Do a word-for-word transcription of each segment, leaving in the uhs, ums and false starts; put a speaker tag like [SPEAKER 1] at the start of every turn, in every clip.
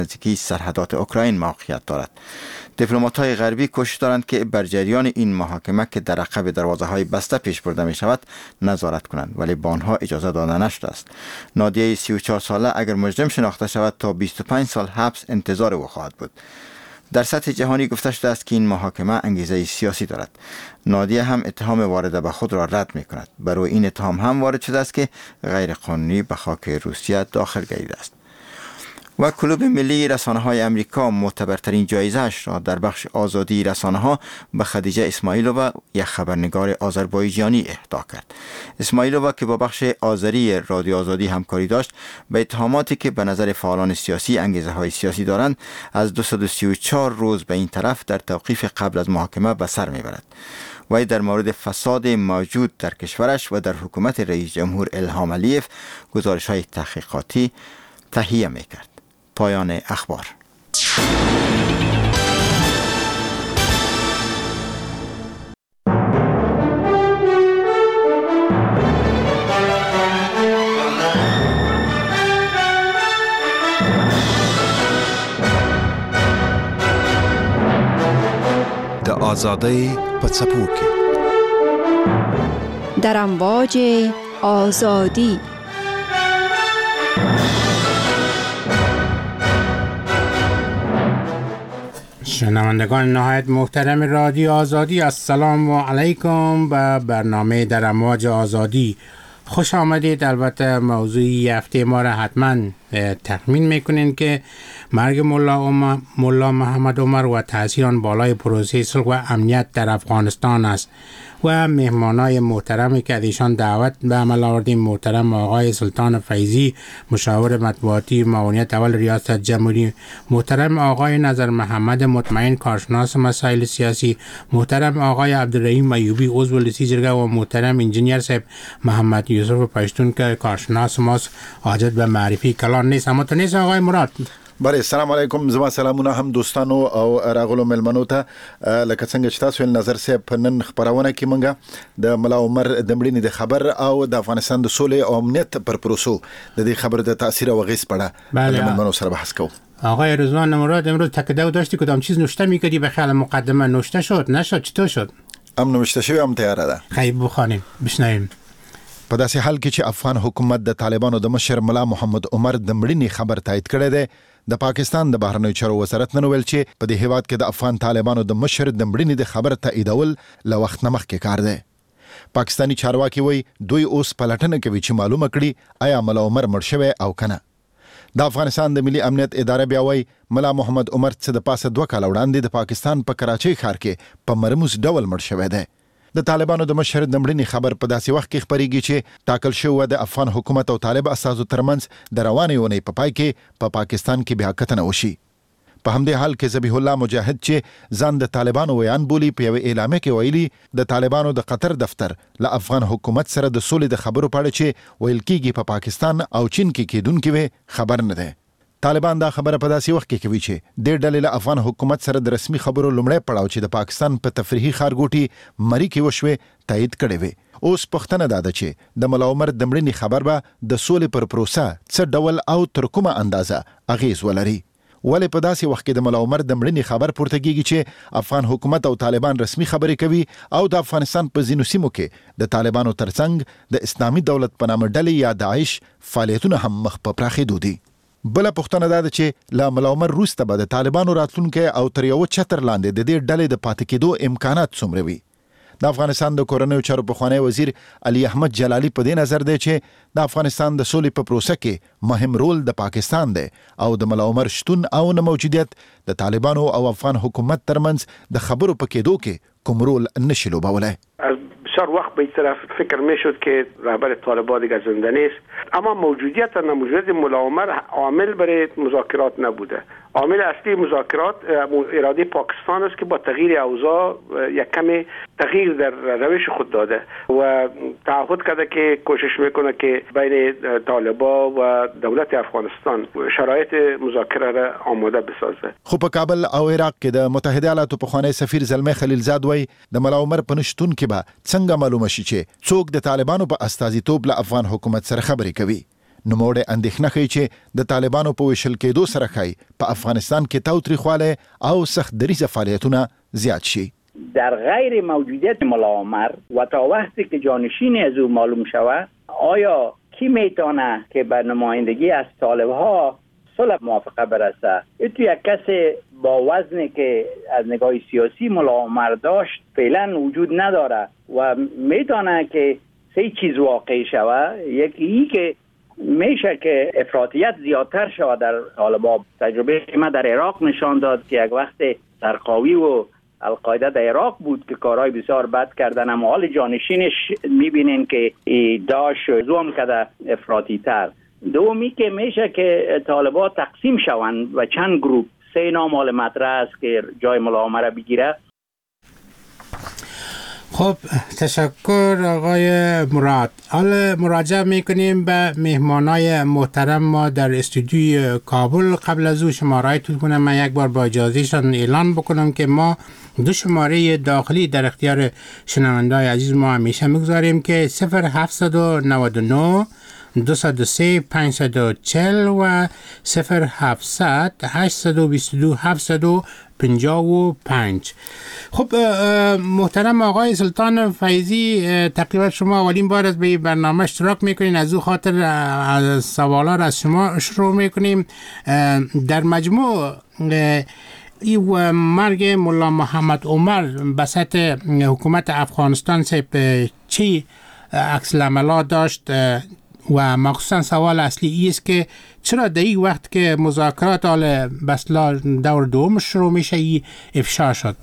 [SPEAKER 1] نزدیکی سرحدات اوکراین موقعیت دارد. دیپلمات‌های غربی کوشش دارند که بر جریان این محاکمه که در عقب دروازه‌های بسته پیش برده می شود نظارت کنند، ولی به آنها اجازه داده نشده است. نادیه سی و چهار ساله اگر مجرم شناخته شود تا بیست و پنج سال حبس انتظار او خواهد بود. در سطح جهانی گفته شده است که این محاکمه انگیزه سیاسی دارد. نادیه هم اتهام وارده به خود را رد می کند. برای این اتهام هم وارد شده است که غیر قانونی به خاک روسیه داخل گردیده است. و کلوب ملی رسانه‌های امریکا معتبرترین جایزه‌اش را در بخش آزادی رسانه‌ها به خدیجه اسماعیلووا، یک خبرنگار آذربایجانی، اهدا کرد. اسماعیلووا که با بخش آذری رادیو آزادی همکاری داشت، به اتهاماتی که به نظر فعالان سیاسی انگیزه‌های سیاسی دارند از دویست و سی و چهار روز به این طرف در توقیف قبل از محاکمه به سر میبرد. وی در مورد فساد موجود در کشورش و در حکومت رئیس جمهور الهام علیف گزارش‌های تحقیقاتی تهیه می‌کرد. پایان اخبار.
[SPEAKER 2] د آزادی په څپو کې
[SPEAKER 3] در امواج آزادی.
[SPEAKER 4] شنوندگان نهایت محترم رادیو آزادی، السلام علیکم به برنامه در امواج آزادی. خوش آمدید. البته موضوعی هفته ما را حتما تخمین میکنین که مرگ ملا, ملا محمد عمر و تأثیر آن بالای پروسه صلح و امنیت در افغانستان است و مهمانای محترمی که ایشان دعوت به عمل آوردیم، محترم آقای سلطان فیضی، مشاور مطبوعاتی معاونیت اول ریاست جمهوری، محترم آقای نظر محمد مطمئن، کارشناس مسائل سیاسی، محترم آقای عبدالرحیم ایوبی، عضو لسی جرگه، و محترم انجینیر صاحب محمد یوسف پشتون که کارشناس ماست، حاجت به معرفی کلان نیست. اما تو نیست آقای مراد؟
[SPEAKER 5] بله، السلام علیکم. زما سلامونه هم دوستانو او راغلو ملمنو ته. لکه څنګه چې تاسو نظر صاحب نن خبرونه کې مونږه د ملا عمر د مړینې د خبر او د افغانستان د سولې او امنیت پر پروسو د دې خبر د تاثیر او غیس پړه د ملمنو سره بحث کوو.
[SPEAKER 4] آقای رضوان مراد، امروز تکیه داشتی کدام چیز نوشته می‌کردی؟ به خیال مقدمه نوشته شد نشد؟ چطور شد؟
[SPEAKER 5] ام نوشته شوی، ام تیار ده.
[SPEAKER 4] خیلی بخوانیم بشنویم.
[SPEAKER 5] په داسې حال کې چې افغان حکومت د طالبانو د مشر ملا محمد عمر د مړینې خبر تایید کړی دی، د پاکستان د بهرنیو چارو وزارت نن ویل چې په دې هیواد کې د افغان طالبانو د مشر د مړینې د خبر تاییدول له وخت نه مخکې کار دی. پاکستانی چارواکي وایي دوی اوس پلټنه کوي چې معلومه کړي آیا ملا عمر مړ شوی او کنه. د افغانستان د ملي امنیت اداره بیا وایي ملا محمد عمر څه د پاسه دوه کال وړاندې د پاکستان په کراچۍ ښار کې په مرموز ډول مړ شوی دی. د طالبانو د مشر د مړینې خبر په داسې وخت کې خبرېږي چې ټاکل شوی د افغان حکومت او طالب اساسو ترمنځ د روانې اونۍ په پای کې په پا پاکستان کې بیا کتنه وشي. په همدې حال کې ذبیح الله مجاهد چې ځان د طالبانو ویان بولی، په یوه اعلامیه کې ویلي د طالبانو د قطر دفتر له افغان حکومت سره د سولې د خبرو په اړه چې ویل کېږي په پا پاکستان او چین کې کېدونکې وي خبر نه دی. طالبان دا خبره په داسې وخت کې کوي چې د ډلې له افغان حکومت سره د رسمي خبرو لومړی پړاو چې د پاکستان په تفریحي ښارګوټي مری کې وشوې تایید کړی وي. اوس پوښتنه دا ده چې د ملا عمر د مړینې خبر به د سولې پر پروسه څه ډول او تر کومه اندازه اغیز ولري. ولې په داسې وخت کې د ملا عمر د مړینې خبر پورته کېږي چې افغان حکومت او طالبان رسمي خبرې کوي او د افغانستان په ځینو سیمو کې د طالبانو ترڅنګ د اسلامي دولت په نامه ډلې یا داعش فعالیتونه هم مخ په پراخېدو دي. بله پوښتنه دا ده چې له ملا عمر وروسته به د طالبانو راتلونکی او تر یوه چتر لاندې د دې ډلې د پاتې کېدو امکانات څومره وي. د افغانستان د کورنیو چارو پخوانی وزیر علي احمد جلالي په دې نظر دی چې د افغانستان د سولې په پروسه کې مهم رول د پاکستان دی او د ملا عمر شتون او نه موجودیت د طالبانو او افغان حکومت ترمنځ د خبرو په کېدو کې کوم رول نشي لوبولی.
[SPEAKER 6] بسیار وقت به این طرف فکر میشد که رهبر طالبان دیگر زنده نیست، اما موجودیت و نموجودیت ملا عمر عامل برای مذاکرات نبوده. عامل اصلی مذاکرات اراده پاکستان است که با تغییر اوضاع یک کمی تغییر در روش خود داده و تعهد کرده که کوشش میکنه که بین طالبان و دولت افغانستان شرایط مذاکره را آماده بسازه.
[SPEAKER 5] خو په کابل او عراق کې د متحده ایالاتو پخوانی سفیر زلمه خلیلزاد وایي د ملا عمر په نشتون کې به څنګه معلومه شي چې څوک د طالبانو په استازیتوب له افغان حکومت سره خبرې کوي. نوموړی اندېښنه ښیي چې د طالبانو په ویشل کېدو سره ښایي په افغانستان کې تاوتریخوالی او سخت دریځه فعالیتونه زیات شي.
[SPEAKER 7] در غیر موجودیت ملا عمر و تا وقتی که جانشین از او معلوم شود، آیا کی میتونه که به نمایندگی از طالبها صلح موافقه برسه؟ تو یک کسی با وزنی که از نگاه سیاسی ملا عمر داشت فعلا وجود نداره و میتونه که سه چیز واقع شود. یکی ای که میشه که افراطیت زیادتر شود در طالبان. تجربه ما در عراق نشان داد که یک وقت سرقاوی و القاعده در عراق بود که کارهای بسیار بد کردن، اما حال جانشینش میبینین که داعش زوم کرده افراطی تر. دومی که میشه که طالبان تقسیم شوند و چند گروه، سه نام حال مطرح است که جای ملا عمر بگیره.
[SPEAKER 4] خب تشکر آقای مراد. حالا مراجعه میکنیم به مهمانای محترم ما در استودیوی کابل. قبل از او شماره‌تون کنم من یک بار با اجازهشان اعلان بکنم که ما دو شماره داخلی در اختیار شنونده‌های عزیز ما همیشه میگذاریم که صفر هفتصد و نود و نه دویست و سه پانصد و چهل و صفر هفتصد هشتصد و بیست و دو هفتصد و پنجاه و پنج. خب محترم آقای سلطان فیضی، تقریبا شما اولین بار از به برنامه اشتراک میکنین، از او خاطر از سوالات از شما شروع میکنیم. در مجموع این مرگ ملا محمد عمر بسط حکومت افغانستان سے چی عکس العملات داشت و مخصوصا سوال اصلی است که چرا در این وقت که مذاکرات حال بسلا دور دوم شروع میشه ای افشا شد؟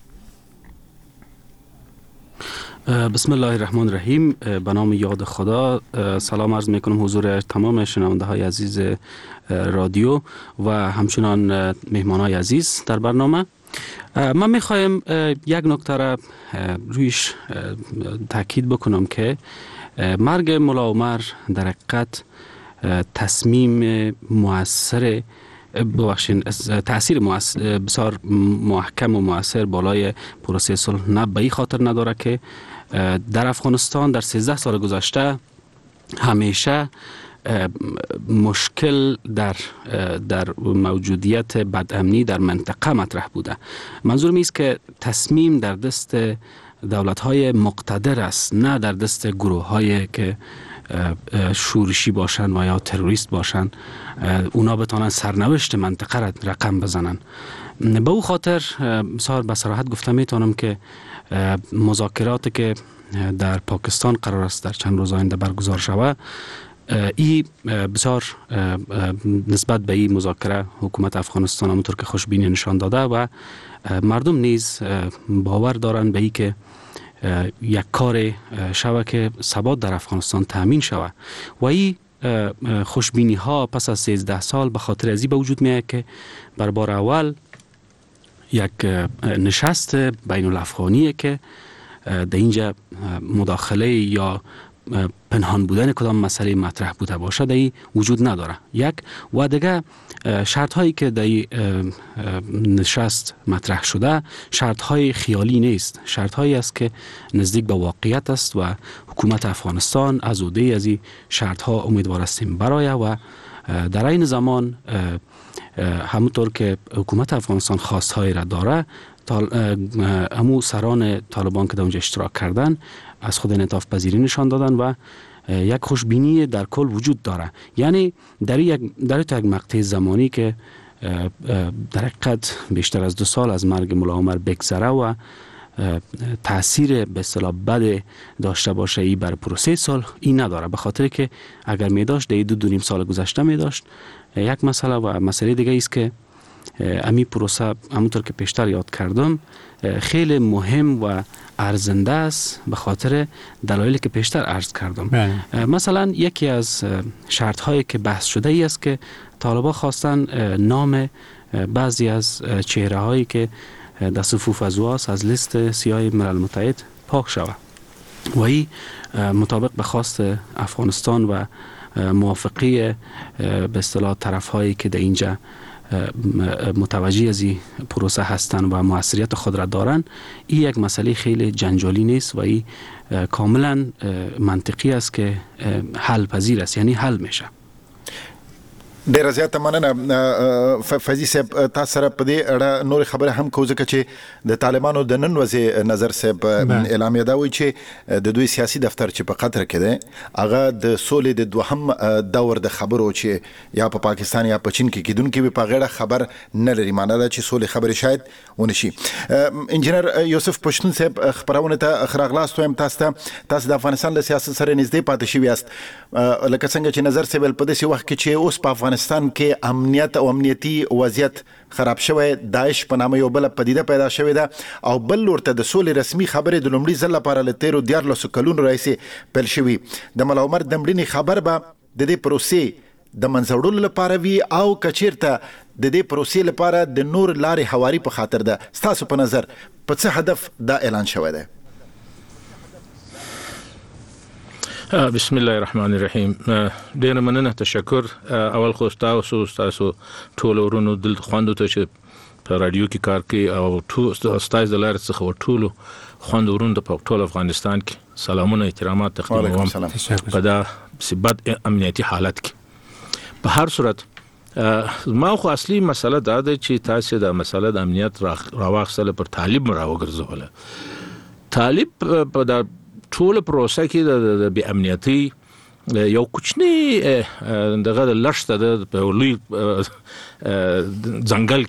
[SPEAKER 8] بسم الله الرحمن الرحیم. به نام یاد خدا سلام عرض میکنم حضور تمام شنونده های عزیز رادیو و همچنان مهمان های عزیز در برنامه. من میخوایم یک نکته را رویش تاکید بکنم که مرگ ملا عمر در حقیقت تصمیم مؤثر ببخشین تأثیر بسیار محکم و مؤثر بالای پروسه صلح نه به این خاطر نداره که در افغانستان در سیزده سال گذشته همیشه مشکل در در موجودیت بدامنی در منطقه مطرح بوده. منظورم است که تصمیم در دست دولت‌های مقتدر است، نه در دست گروه‌هایی که شورشی باشن و یا تروریست باشن. اونا بتونن سرنوشت منطقه را رقم بزنن. به او خاطر بسیار به صراحت گفته میتونم که مذاکراتی که در پاکستان قرار است در چند روز آینده برگزار شود، ای بسیار نسبت به این مذاکره حکومت افغانستان همونطور که خوشبینی نشان داده و مردم نیز باور دارند به این که یک کار شود که ثبات در افغانستان تامین شود و این خوشبینی ها پس از سیزده سال به خاطر ازی به وجود میاد که بر بار اول یک نشست بین الافغانیه که در اینجا مداخله یا پنهان بودن کدام مسئله مطرح بوده باشد ای وجود نداره. یک و دیگه شرط هایی که در نشست مطرح شده شرط های خیالی نیست، شرط هایی است که نزدیک به واقعیت است و حکومت افغانستان از عهده از این شرط ها امیدوار استیم برای و در این زمان همونطور که حکومت افغانستان خواست های را داره، همو سران طالبان که در اونجا اشتراک کردن از خود انعطاف پذیری نشان دادن و یک خوشبینی در کل وجود داره. یعنی در یک در یک مقطع زمانی که در حقیقت بیشتر از دو سال از مرگ ملا عمر بگذره و تاثیر به اصطلاح بد داشته باشه ای بر پروسه صلح این نداره، به خاطر که اگر می داشت در دو دو نیم سال گذشته می داشت یک مسئله و مسئله دیگه است که امی پروسه همونطور که پیشتر یاد کردم خیلی مهم و ارزنده است به خاطر دلایلی که پیشتر عرض کردم. بله. مثلا یکی از شرط هایی که بحث شده ای است که طالبان خواستن نام بعضی از چهره هایی که در صفوف ازواس از لیست سیاه ملل متحد پاک شود و این مطابق به خواست افغانستان و موافقی به اصطلاح طرف هایی که در اینجا متوجه از این پروسه هستند و موثریت خود را دارند. این یک مسئله خیلی جنجالی نیست و این کاملا منطقی است که حل پذیر است، یعنی حل میشه.
[SPEAKER 5] ډیر زیاته مننه فیضی صاحب. تاسو سره په دې اړه نور خبره هم کوم ځکه چې د طالبانو د نن ورځې نظر صاحب اعلامیه دا وایي چې د دوی سیاسي دفتر چې په قطر کې دی هغه د سولې د دوهم دور د خبرو چې یا په پاکستان یا په چین کې کیدونکې وي په غیړه خبر نه لري، معنی دا چې سولې خبرې شاید ونشي. انجینر یوسف پښتون صاحب خبرونه ته خراغلاست وایم تاسو ته تاسو د افغانستان له سیاست سره نږدې پاتې شوی یاست، لکه څنګه چې نظر صاحب په داسې وخت کې چې اوس په افغانستان کې امنیت او امنیتي وضعیت خراب شوی، داعش په نامه یو بل پدیده پیدا شوې ده او بل ورته د سولې رسمي خبرې د لومړي ځل لپاره له تیرو دیارلسو کلونو راهیسې پیل شوي. د ملا عمر د مړینې خبر به د دې پروسې د منځوړلو لپاره وي او کچیرته د دې پروسې لپاره د نور لارې هواري په خاطر ده؟ ستاسو په نظر په څه هدف دا اعلان شوی دی؟
[SPEAKER 9] بسم الله الرحمن الرحیم. ډیر مننه، تشکر. اول خو تاسو تاسو ټول ورونو دل خواندو ته چې په رادیو کې کار کوي او ټول استاد دلار څخه ټول خوند ورونو د ټول افغانستان کې سلامونه احترامات تقدیموم په دا ثبات امنیتي حالت کې. په هر صورت ما خو اصلي مسله دا ده چې تاسو د مسله د امنیت راوخصله پر طالب راوګرځول. طالب په دا ټول پروسه کې د بی امنیتي یو کوچنی دغه لښته د په لوی ځنګل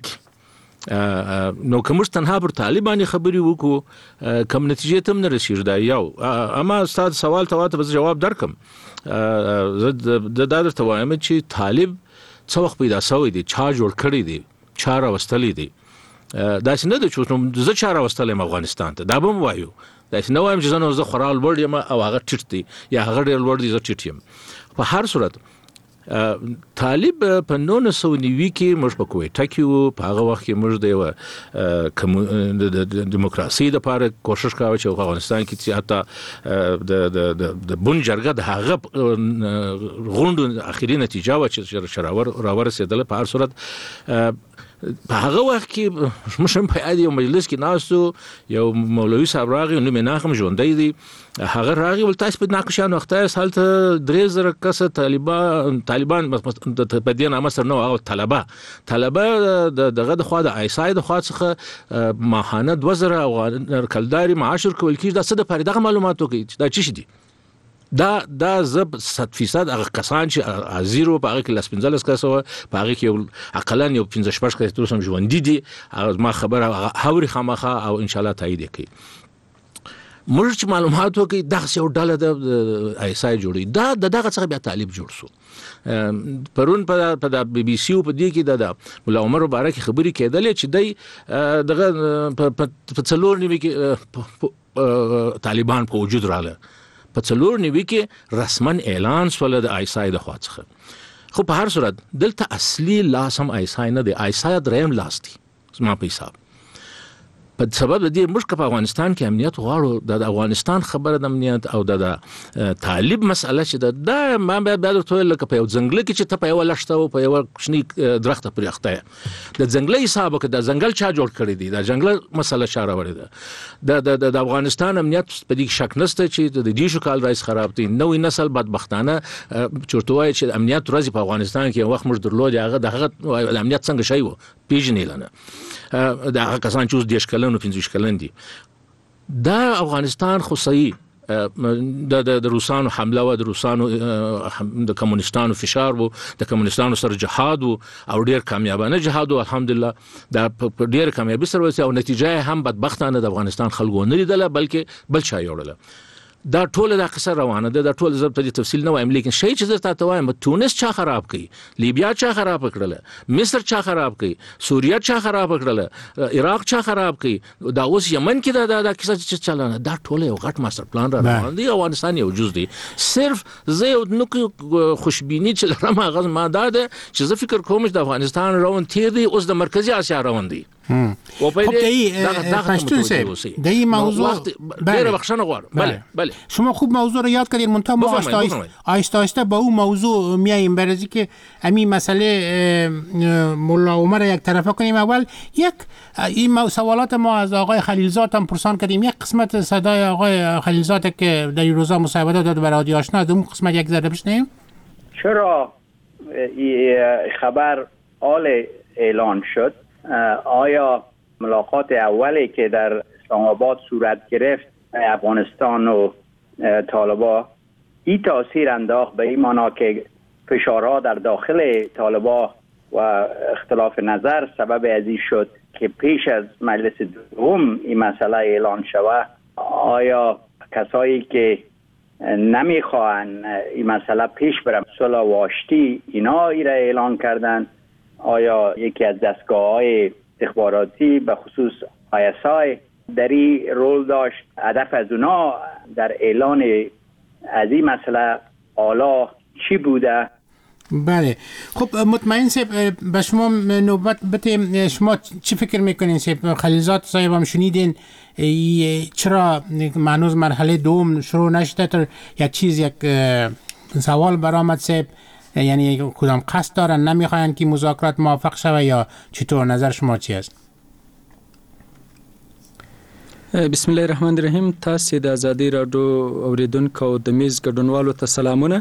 [SPEAKER 9] کې نو کوم تنها پر طالبان خبري وکړو کوم نتیجه تم نه رسیږي دا یو. اما استاد سوال ته واته جواب درکم. زه د دادر ته وایم چې طالب څو وخت پیدا شوی دی، چا جوړ کړی دی، چا راوستلی دی. دا څنګه د چوتو زه چا راوستلم افغانستان ته، دا به وایو دا چې نو وایم چې زنه زه خورال لوړ یم او هغه ټیټ دی یا هغه ډېر لوړ دی زه ټیټ یم. په هر صورت طالب په نولس سوه نوي کې موږ په کویټه کې وو، په هغه وخت کې موږ د دیموکراسي لپاره کوشش کاوه چې په افغانستان کې چې حتی د د بن جرګه د هغه غونډو اخري نتیجه و چې راورسېدله. په هر صورت په هغه وخت کې مشم په عادي مجلس کې ناستو، یو مولوي صاحب راغی نو مناخم ژوندۍ دی، هغه راغی ول تاسو په ناقشان وخت حالت درې زره کسه طالبان طالبان په دې نامه سره نو هغه طلبه طلبه دغه د خوا د ایسای د خوا څخه ماهانه دوه زره او کلداري معاشر کول کیږي. دا څه د پاره دغه معلوماتو کې دا چی دي؟ دا دا زب صد فیصد هغه کسان چې زیرو په هغه کې لاس پنځلس کسه په هغه کې اقلا یو پنځه شپږ کسه تر اوسه ژوندۍ دي. ما خبره هوري خامخه او ان شاء الله تایید کوي. موږ چې معلومات وکي دغه یو ډله د ایسای جوړي دا دغه څخه بیا طالب جوړ شو. پرون په د بي بي سي او په دې کې د مولا عمر مبارک خبري کېدلې چې دای دغه په څلور نیمه کې طالبان په وجود رااله، په څلور نیوي کې رسمن اعلان سول د ایسای د خوا څخه. خو په هر صورت دلته اصلي لاس هم ایسای نه دی، ایسای دریم لاس دی زما په حساب. په سبب د دې موږ په افغانستان کې امنیت غواړو، د افغانستان خبره د امنیت او د طالب مسله چې د ما به د ټول لکه په یو ځنګل کې چې ته په یو لښته او په یو کوچني درخت پرې اخته د ځنګل حساب کې د ځنګل چا جوړ کړی دی، د ځنګل مسله چاره وړي ده. د د افغانستان امنیت په دې شک نشته چې د دې شو کال رئیس خراب دي. نوې نسل بدبختانه چورتوای چې امنیت ورځي په افغانستان کې وخت موږ درلود، هغه د امنیت څنګه شي وو پیژنې لنه دا کسان چې اوس دیش کلن او پنځه کلن دي. دا افغانستان خو صحیح د د روسانو حمله و، د روسانو د کمونستانو فشار وو، د کمونستانو سره جهاد وو او ډیر کامیابانه جهاد وو الحمدلله. دا ډیر کامیابی سره وسی او نتیجه هم بدبختانه د افغانستان خلکو نه لیدله بلکې بل چا یوړله. دا ټول د قصه روانه ده، دا ټول زه په تفصیل نه وایم، لیکن شی چې زه تاسو وایم تونس چا خراب کړي، لیبیا چا خراب کړله، مصر چا خراب کړي، سوریه چا خراب کړله، عراق چا خراب کړي، دا اوس یمن کې دا د قصه چې چلانه دا ټول یو غټ ماستر پلان را روان دی. افغانستان یو جز دی. صرف زه یو نو خوشبینی چې لرم هغه ما دا ده چې زه فکر کوم چې د افغانستان روان تیر دی اوس د مرکزی اسیا روان دی.
[SPEAKER 4] خب دایی پشتون صاحب دایی موضوع
[SPEAKER 9] بله بخشنه غواړم. بله بله
[SPEAKER 4] شما خوب موضوع رو یاد کردید، منتها ما آهسته آهسته با اون موضوع میاییم برای که همین مسئله مولا عمر یک طرفه کنیم. اول یک این سوالات ما از آقای خلیلزاد هم پرسان کردیم، یک قسمت صدای آقای خلیلزاد که در این روزا مصاحبه داد برای رادیو آشنا، اون قسمت یک ذره بشنویم.
[SPEAKER 7] چرا خبر آل اعلان شد، آیا ملاقات اولی که در اسلام آباد صورت گرفت افغانستان و طالبا این تاثیر انداخت به این معنا که فشارها در داخل طالبا و اختلاف نظر سبب ازی شد که پیش از مجلس دوم این مسئله اعلان شود؟ آیا کسایی که نمیخواهند این مسئله پیش بره، صلح و آشتی، اینا ای را اعلان کردن؟ آیا یکی از دستگاه‌های استخباراتی به خصوص آی اس آی در این رول داشت؟ هدف از اونا در اعلان از این مسئله حالا چی بوده؟
[SPEAKER 4] بله، خب مطمئن صاحب به شما نوبت بده. شما چی فکر میکنین صاحب؟ خلیلزاد صاحب هم شنیدین چرا هنوز مرحله دوم شروع نشده؟ تا یک چیز یک سوال برآمد صاحب، یعنی کدام قصد دارن، نمیخواین که مذاکرات موفق شوه یا چطور؟ نظر شما چی است؟
[SPEAKER 10] بسم الله الرحمن الرحیم. تاسو د ازادي رادیو اوریدونکو د میز ګډونوالو ته سلامونه.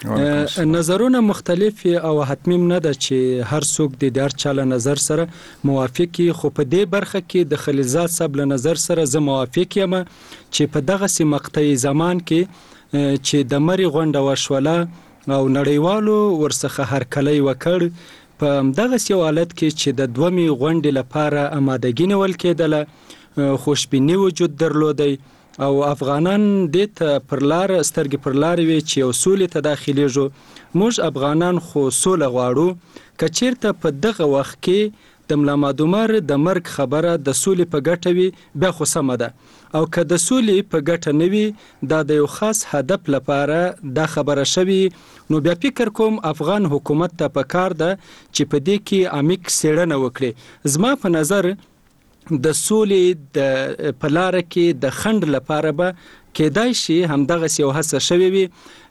[SPEAKER 10] نظرونه مختلف او حتمی نه ده چې هر څوک د هر چا له نظر سره موافقي، خو په دې برخه کې د خلیلزاد صاحب له نظر سره زه موافق یم چې په دغه سي مقطعي زمان کې چې د مری غونډه وشوله او نړیوالو ورڅخه هرکلی وکړ، په دغه سي حالت کې چې د دومي غونډې لپاره آمادګي نیول کېدله، خوشبینی وجود درلودی او افغانان د ته پر لار سترګې پر لار وی چې اصول ته داخليږي. موږ افغانان خو سوله غواړو. کچیرته په دغه وخت کې د ملامادومر د مرګ خبره د سولې په ګټه وي بیا خو سمه ده، او که د سولې په ګټه نه وي دا د یو خاص هدف لپاره دا خبره شوي، نو بیا فکر کوم افغان حکومت ته پکار ده چې په دې کې عمیق څېړنه وکړي. زما په نظر د سولې د پلار کې د خند لپاره به کېدای شي همدغه یو هڅه شوې وي.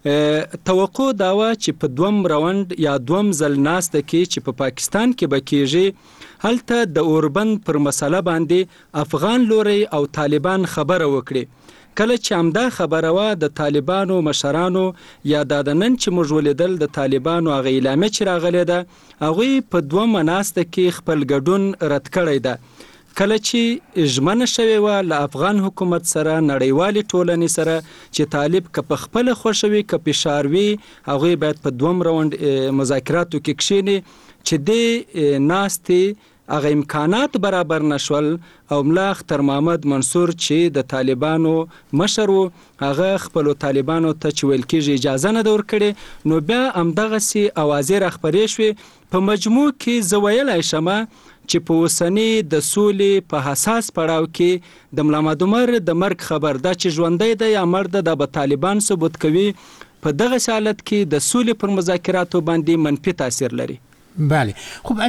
[SPEAKER 10] توقع دا و چې په دوم راوند یا دوم ځل ناسته کې چې په پاکستان کې به کېږي، هلته د اوربند پر مسله باندې افغان لوري او طالبان خبره وکړي. کله چې همدا خبره و د طالبانو مشرانو یا د نن چې موږ ولیدل د طالبانو هغه اعلامیه چې راغلی ده، هغوی په دوم ناسته کې خپل ګډون رد کړی ده. کله چې ژمنه شوې وه له افغان حکومت سره، نړیوالې ټولنې سره، چې طالب که په خپله خوښه وي که فشار وي هغوی باید په دوم راوند مذاکراتو کې کښېني، چې دې ناستې هغه امکانات برابر نشول او ملا اختر محمد منصور چې د طالبانو مشر و هغه خپلو طالبانو ته چې ویل کېږي اجازه نه ده ورکړې، نو بیا همدغسې اوازې راخپرې شوې. په مجموع کې زه ویلی شمه چې په اوسني د سولې په حساس پړاو کې د ملا محمد عمر د مرګ خبر دا چې ژوندی دی یا مړ ده دا به طالبان ثبوت کوي. په دغه حالت کې د سولې پر مذاکراتو باندې منفي تاثیر لري.
[SPEAKER 4] بله، خب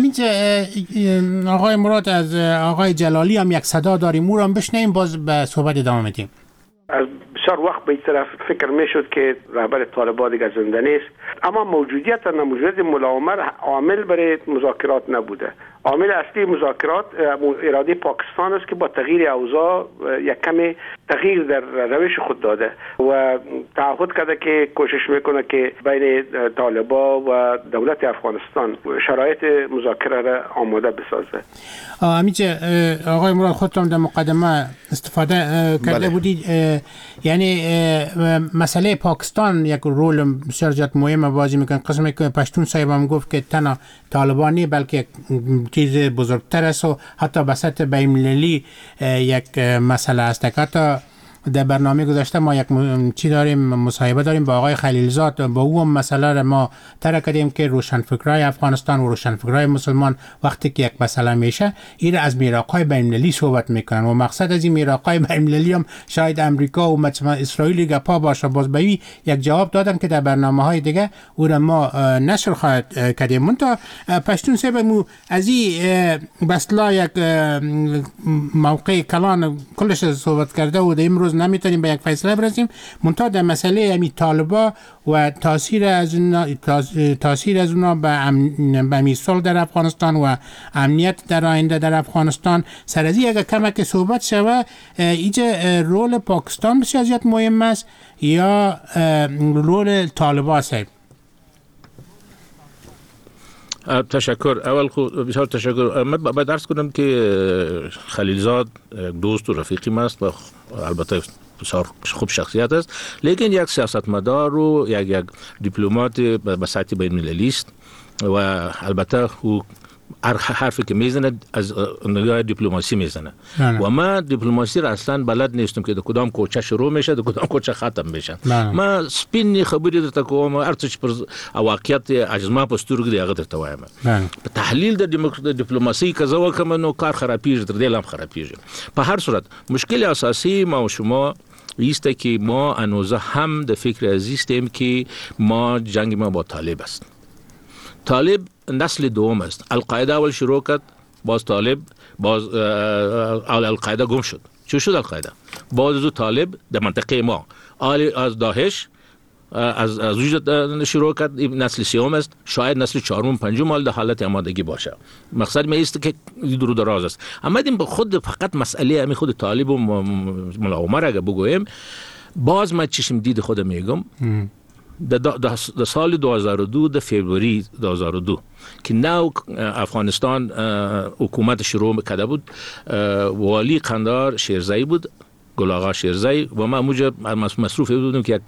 [SPEAKER 4] همین آقای مراد از آقای جلالی هم یک صدا داریم، او را هم بشنیم باز به صحبت ادامه میدیم.
[SPEAKER 6] از بسیار وقت به این طرف فکر میشد که رهبر طالبان دیگر زنده نیست، اما موجودیت و نموجودیت ملا عمر عامل برای مذاکرات نبوده. عامل اصلی مذاکرات اراده پاکستان است که با تغییر اوضاع یک کمی تغییر در روش خود داده و تعهد کرده که کوشش میکنه که بین طالبان و دولت افغانستان شرایط مذاکره را آماده بسازه.
[SPEAKER 4] امیچه آقای مراد خودتون در مقدمه استفاده کرده بله. بودید، یعنی مسئله پاکستان یک رول بسیار زیاد مهم بازی میکنه. قسمی که پشتون صاحب هم گفت که تنها طالبانی بلکه چیز بزرگتر است و حتی به سطح بین‌المللی یک مسئله است. حتی در برنامه گذاشته ما یک چی داریم، مصاحبه داریم با آقای خلیلزاد، با او هم مسئله را ما طرح کردیم که روشنفکرای افغانستان و روشنفکرای مسلمان وقتی که یک مسئله میشه این از میثاق‌های بین‌المللی صحبت میکنن و مقصد از این میثاق‌های بین‌المللی هم شاید امریکا و مثلا اسرائیل گپا باشه. باز به یک جواب دادن که در برنامه‌های دیگه او را ما نشر خواهد کردیم. منتها پشتون صاحب از این بسلا یک موقع کلان کلش صحبت کرده و امروز نمیتونیم به یک فیصله برسیم. منتها در مسئله همی طالبا و تاثیر از اونا تاثیر از اونا به ام... صلح در افغانستان و امنیت در آینده در افغانستان سر از این اگر کمک صحبت شوه، اینجا رول پاکستان بسیار زیاد مهم است یا رول طالبا است؟
[SPEAKER 9] تشکر. اول خو بسیار تشکر. من باید عرض کنم که خلیلزاد دوست و رفیقی است و البته بسیار خوب شخصیت است، لیکن یک سیاستمدار و یک یک دیپلمات به سطح بین‌المللی است و البته او حرفی که میزنه از نگاه دیپلماسی میزنه و من دیپلماسی را اصلا بلد نیستم که در کدام کوچه شروع میشه در کدام کوچه ختم میشه. من سپین خبری در کوم ارتش پر واقعیت اجزما پستورګ دی هغه درته وایم. په تحلیل د دیپلماسی که زو کوم نو کار خرابیږي تر دې لام خرابیږي. په هر صورت مشکل اساسی ما و شما است که ما انوزه هم در فکر عزیزیم که ما جنگ ما با طالب است. طالب نسل دوم است. القاعده اول شروع کرد، باز طالب، باز القاعده گم شد. چه شد القاعده؟ باز از طالب در منطقه ما آل از داعش از از وجود شروع کرد. نسل سوم است، شاید نسل چهارم پنجم مال در حالت آمادگی باشه. مقصد می است که دور دراز است. اما این خود فقط مسئله همین خود طالب و ملاعمر اگه بگویم، باز من چشم دید خود میگم در سال دو هزار و دو در فوریه دو هزار و دو که نو افغانستان حکومت شروع کرده بود، والی قندهار شیرزایی بود، گل آقا شیرزایی، و من موجب مصروف بودم که یک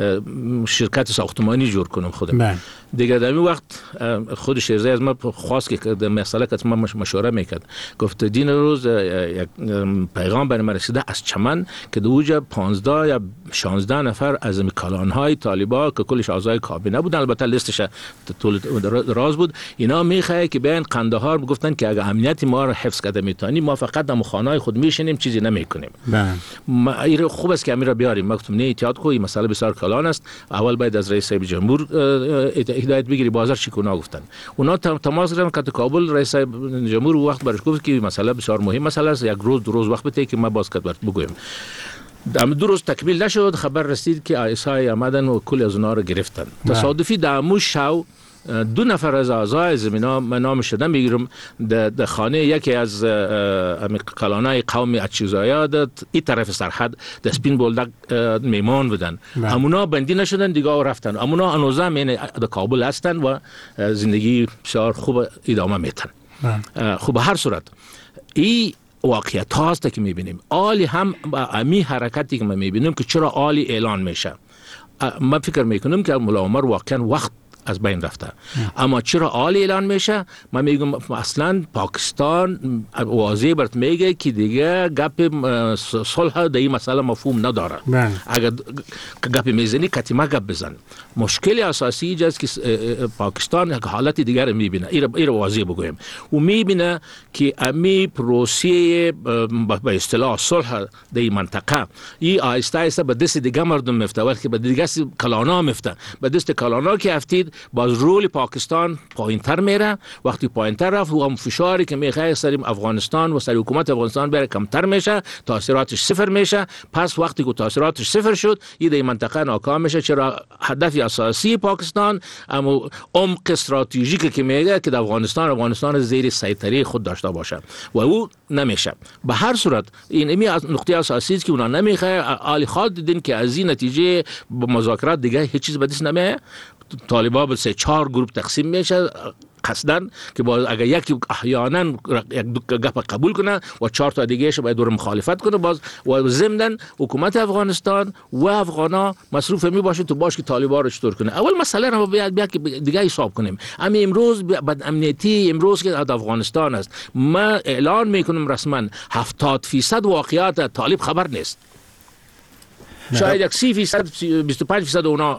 [SPEAKER 9] شرکت ساختمانی جور کنم خودم. دیگه در این وقت خود شیرزایی از من خواست که در مسئله که من مشوره میکرد، گفت دین روز یک پیغام بر من رسیده از چمن که دوجه پانزده یا شانزده نفر از کلانهای طالبا که کلش اعضای کابینه بودن، البته لیستش طول راز بود، اینا میخواه که بیان قندهار گفتن که اگه امنیت ما رو حفظ کرده میتونی ما فقط در خانه‌های خود میشینیم چیزی نمیکنیم. ما ایر خوب است که امیر بیاریم. مکتوب نه احتیاط کو، این مسئله بسیار کلان است. اول باید از رئیس جمهور هدایت بگیری. بازار چی کنه گفتن. اونا تماس گرفتن که کابل رئیس جمهور وقت برش گفت که مسئله بسیار مهم مسئله است، یک روز دو روز وقت بده که ما باز کرد بگویم. دم دو روز تکمیل نشد، خبر رسید که آیسای آمدن و کل از اونا رو گرفتن. تصادفی دامو شو دو نفر از اعضای زمینا من نامش نمیگیرم در خانه یکی از کلانای قوم اچیزایاد این طرف سرحد در سپین بولدک میمان بودن. همونا بندی نشدن دیگه و رفتن. همونا انوزه مین در کابل هستن و زندگی بسیار خوب ادامه میتن. خب هر صورت این واقعیت هاست که میبینیم. آلی هم امی حرکتی که ما میبینیم که چرا آلی اعلان میشه. من فکر میکنم که ملا عمر واقعا وقت از بین رفته. اما چرا آل اعلان میشه؟ من میگم اصلا پاکستان واضح برات میگه که دیگه گپ صلح در این مسئله مفهوم نداره. اگر گپ میزنی کتیمه گپ بزن. مشکل اساسی اینجاست که پاکستان یک حالت دیگر میبینه. این واضح بگویم. و میبینه که امی پروسه به اصطلاح صلح در این منطقه این آیسته آیسته به دست دیگه مردم میفته، ولی که به دست کلانا میفته. به دست کلانا که افتید باز رول پاکستان پایینتر میره. وقتی پایینتر رفت و هم فشاری که میخواه سر افغانستان و سر حکومت افغانستان بره کمتر میشه، تاثیراتش صفر میشه. پس وقتی که تاثیراتش صفر شد این در منطقه ناکام میشه. چرا هدف اساسی پاکستان اما عمق استراتژیکی که میگه که در افغانستان افغانستان زیر سیطره خود داشته باشه و او نمیشه. به هر صورت این امی نقطه اساسی است که اونا نمیخواه. آلی خود دیدن که از این نتیجه مذاکرات دیگه هیچ چیز به دست نمیاد. طالبان به سه چهار گروه تقسیم میشه قصداً که باز اگر یکی احیانا یک گپ قبول کنه و چهار تا دیگه ش باید دور مخالفت کنه باز و ضمن حکومت افغانستان و افغانا مصروف می باشه تو باش که طالبان رو چطور کنه. اول مسئله رو باید بیا که دیگه حساب کنیم. اما امروز بد امنیتی امروز که در افغانستان است، ما اعلان میکنم رسما هفتاد درصد واقعیت طالب خبر نیست. شاید یک سی فیصد بیست و پنج فیصد اونا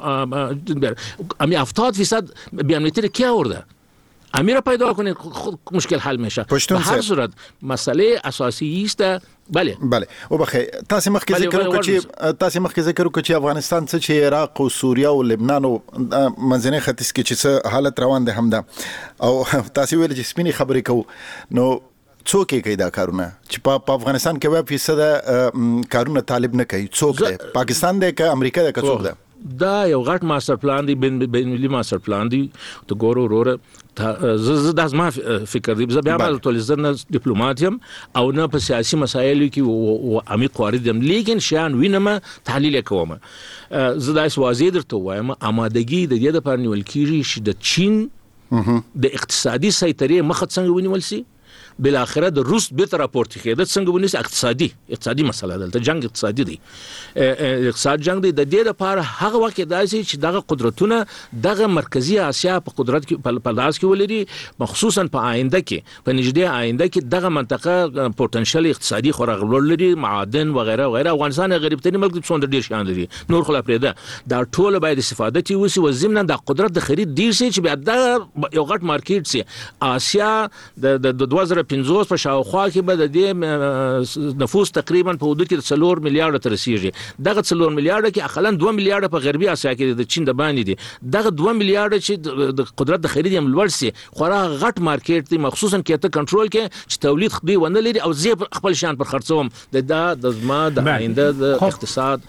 [SPEAKER 9] امی هفتاد درصد بیامنیتی رو کی آورده؟ امی را پیدا کنید خود مشکل حل میشه. به هر صورت مسئله اساسی است. بله
[SPEAKER 5] بله او بخیر. تاسو مخکې ذکر وکړو چې تاسو مخکې ذکر وکړو چې افغانستان څه چې عراق او سوریه او لبنان او منځني ختیځ کې چې څه حالت روان دي همدا او تاسو ویل چې سپینې خبرې کوو نو څوک کوي دا کارونه چې په افغانستان کې وای فیصد کارونه طالب نه کوي. څوک دی؟ پاکستان دی که امریکا دی که څوک دی؟
[SPEAKER 9] دا یو غټ ماستر پلان دی، بین ملي ماستر پلان دی. ته ګورو وروره زه دا زما فکر دی. زه بیا ما ټول نه ډیپلومات یم او نه په سیاسي مسایلو کې عمیق وارد یم، لیکن شیان وینم تحلیل کوم. زه داسې واضح درته وایم آمادګي د دې لپاره نیول کېږي چې د چین د اقتصادي سيطرې مخه څنګه ونیول شي، بل اخره د روس بیت راپورت کېده څنګه ونیسي. اقتصادي اقتصادي مسله ده، جنگ اقتصادي دی، اقتصاد جنگ دی. د دې لپاره هغه وخت داسي چې دغه قدرتونه دغه مرکزی اسیا په قدرت کې په لاس کې ولري، مخصوصا په آینده کې په نږدې آینده کې دغه منطقه پوتنشل اقتصادي خورغلول لري، معادن وغیرہ وغیرہ. افغانستان غریب ترین ملک څومره ډیر شان لري، نور خلا پرېده دا ټول باید استفاده کی وسی و ضمن د قدرت د خرید ډیر شي چې بیا د یو غټ مارکیټ سي. آسیا د د دوه زره پنځوس په شاوخوا کې به د دې نفوس تقریبا په حدود کې څلور میلیارډ ته رسیږي. دغه څلور میلیارډ کې اقلا دوه میلیارډ په غربي اسیا کې د چین د باندې دي. دغه دوه میلیارډ چې د قدرت د خرید هم لوړ سي، خورا غټ مارکیټ دی، مخصوصا کې ته کنټرول کې چې تولید خدي ونه لري او زی خپل شان پر خرڅوم د د زما د آینده د اقتصاد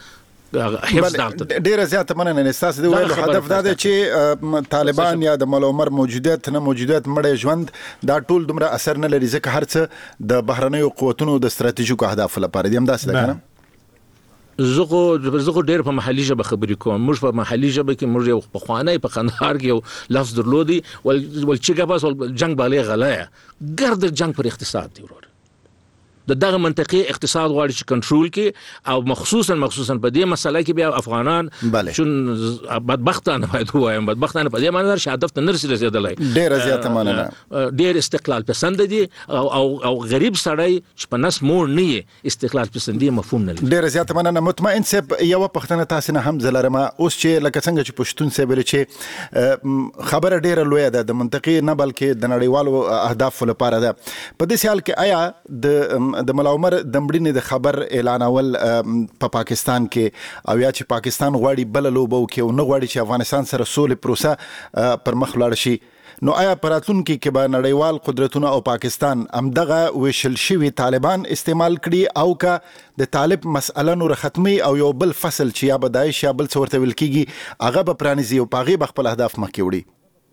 [SPEAKER 5] ډیره زیاته مننه. نستاسو د ویلو هدف دا دی چې طالبان یا د مولا عمر موجودیت نه موجودیت مړ ژوند دا ټول دومره اثر نه لري، ځکه هر څه د بهرنیو قوتونو د ستراتیژیکو اهداف لپاره دي. هم داسې ده کنه؟
[SPEAKER 9] زغه زغه ډېر په محلي ژبه خبرې کوم. موږ په محلي ژبه کې موږ یو په خوانه په قندهار کې یو لفظ درلودي ول ول چې غباس ول جنگ بالغ غلایا ګرد جنگ پر اقتصاد دی ورور. د دغه منطقي اقتصاد غواړي چې کنټرول کې او مخصوصا مخصوصا په دې مسله کې بیا افغانان چون بدبختانه باید وایم بدبختانه په دې معنی چې هدف ته نرسي رسیدلای.
[SPEAKER 5] ډېر زیاته مننه.
[SPEAKER 9] ډېر استقلال پسند دي او او او غریب سړی چې په نس مور نه استقلال پسندي مفهوم نه لري.
[SPEAKER 5] ډېر زیاته مننه. مطمئن صاحب یو پښتنه تاسو نه هم زلرمه اوس چې لکه څنګه چې پښتون صاحب چې خبره ډېره لویه ده د منطقي نه بلکې د نړیوالو اهداف لپاره ده. په دې حال کې آیا د د مولا عمر د مړینې د خبر اعلانول په پاکستان کې او یا چې پاکستان غواړي بل لوبو کې او نه غواړي چې افغانستان سره سولې پروسه پر مخ لاړ شي، نو آیا پراتونکو کې به نړیوال قدرتونه او پاکستان همدغه ویشل شوي طالبان استعمال کړي او که د طالب مسأله نور ختمي او یو بل فصل چې یا به داعش یا بل څه ورته ویل کېږي هغه به پرانیزي او په هغې به خپل اهداف مخکې وړي؟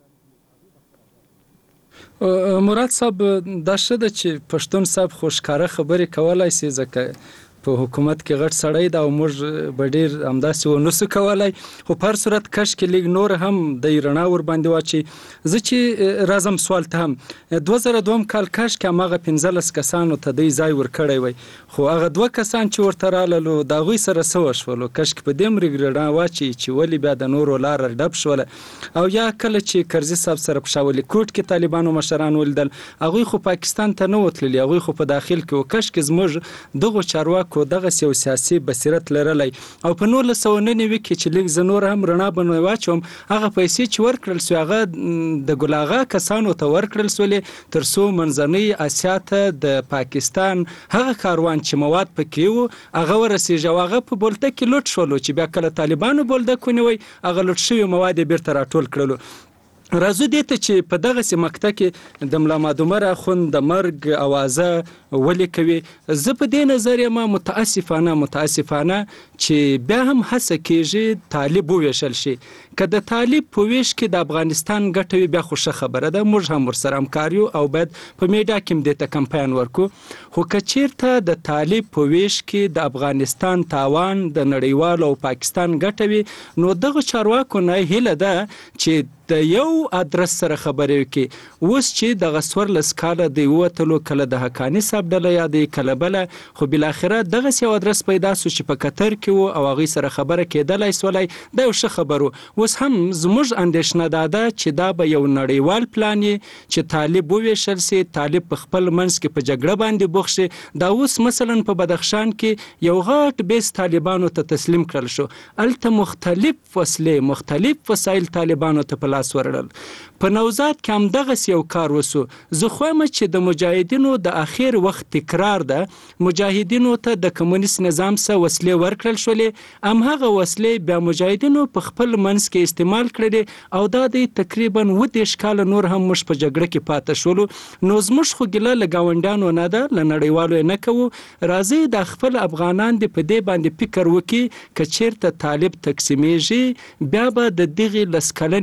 [SPEAKER 10] مراد صاحب دا شه ده چې پښتون صاحب خوشکاره خبرې کولای سي، ځکه په حکومت کې غټ سړی دا او موږ به ډېر همداسې ونسو کولی، خو په هر صورت کش کې لږ نور هم د رڼا ور باندې واچي. زه چې راځم سوال ته هم دوه زره دوم کال کش کې هماغه پنځلس کسانو ته دی ځای ورکړی وی، خو هغه دوه کسان چې ورته راللو د هغوی سره څه وشولو؟ کش کې په دې هم رڼا واچي چې ولې بیا د نورو لاره ډب شوله. او یا کله چې کرزي صاحب سره په شاولي کوټ کې طالبانو مشران ولیدل، هغوی خو پاکستان ته نه وتللي، هغوی خو په داخل کې و. کش کې زموږ دغو چارواکو کو دغه یو سیاسي بصیرت لرلی او په نولس سوه نهه نوي کې چې لږ زه نور هم رڼا باندې واچوم، هغه پیسې چې ورکړل سوې هغه د ګل اغا کسانو ته ورکړل سولې تر څو منځنۍ اسیا ته د پاکستان هغه کاروان چې مواد پکې و هغه ورسېږي او هغه په بولدک کې لوټ شولو چې بیا کله طالبانو بولدک ونیوی هغه لوټ شوي مواد یې بیرته راټول کړلو. راځو دې ته چې په دغسې مقطع کې د ملا مادعمر اخوند د مرګ اوازه ولې کوي. زه په دې نظر یم متاسفانه متاسفانه چې بیا هم هڅه کېږي طالب وویشل شي. که د طالب په ویش کې د افغانستان ګټه وي بیا خو ښه خبره ده، موږ هم ورسره همکار یو او باید په میډیا کې هم دې ته کمپاین ورکو. خو که چېرته د طالب په ویش کې د افغانستان تاوان د نړیوالو او پاکستان ګټه وي، نو دغه چارواکو نه هیله ده چې د یو ادرس سره خبرې وکړي. اوس چې دغه څوارلس کاله دی ووتلو، کله د حقاني صاحب ډله یادوي کله بله، خو بالاخره دغسې یو ادرس پیدا سو چې په قطر کې و او هغوی سره خبره کېدلی سولی، دا یو ښه خبر و. اوس هم زموږ اندېښنه دا ده چې دا به یو نړیوال پلان یي چې طالب وویشل سي، طالب په خپل منځ کې په جګړه باندې بوخت شي. دا اوس مثلا په بدخشان کې یو غټ بیس طالبانو ته تسلیم کړل شو، هلته مختلف وسلې مختلف وسایل طالبانو ته په لاس ورړل. په نوزاد کې هم دغسې یو کار وسو. زه خوایم چې د مجاهدینو د اخر وخت تکرار ده، مجاهدینو ته د کمونیست نظام څخه وسلې ورکړل شولې، همهغه وسلې بیا مجاهدینو په خپل منځ کې استعمال کړلې او دا دی تقریبا اووه دېرش کاله نور هم موږ په جګړه کې پاته شولو. نو زموږ خو ګیله له ګاونډیانو نه ده، له نړیوالو یې نه کوو. راځئ د خپل افغانان دې په دې باندې فکر وکړي که چېرته طالب تقسیمیږي بیا به د دغې لس کلنې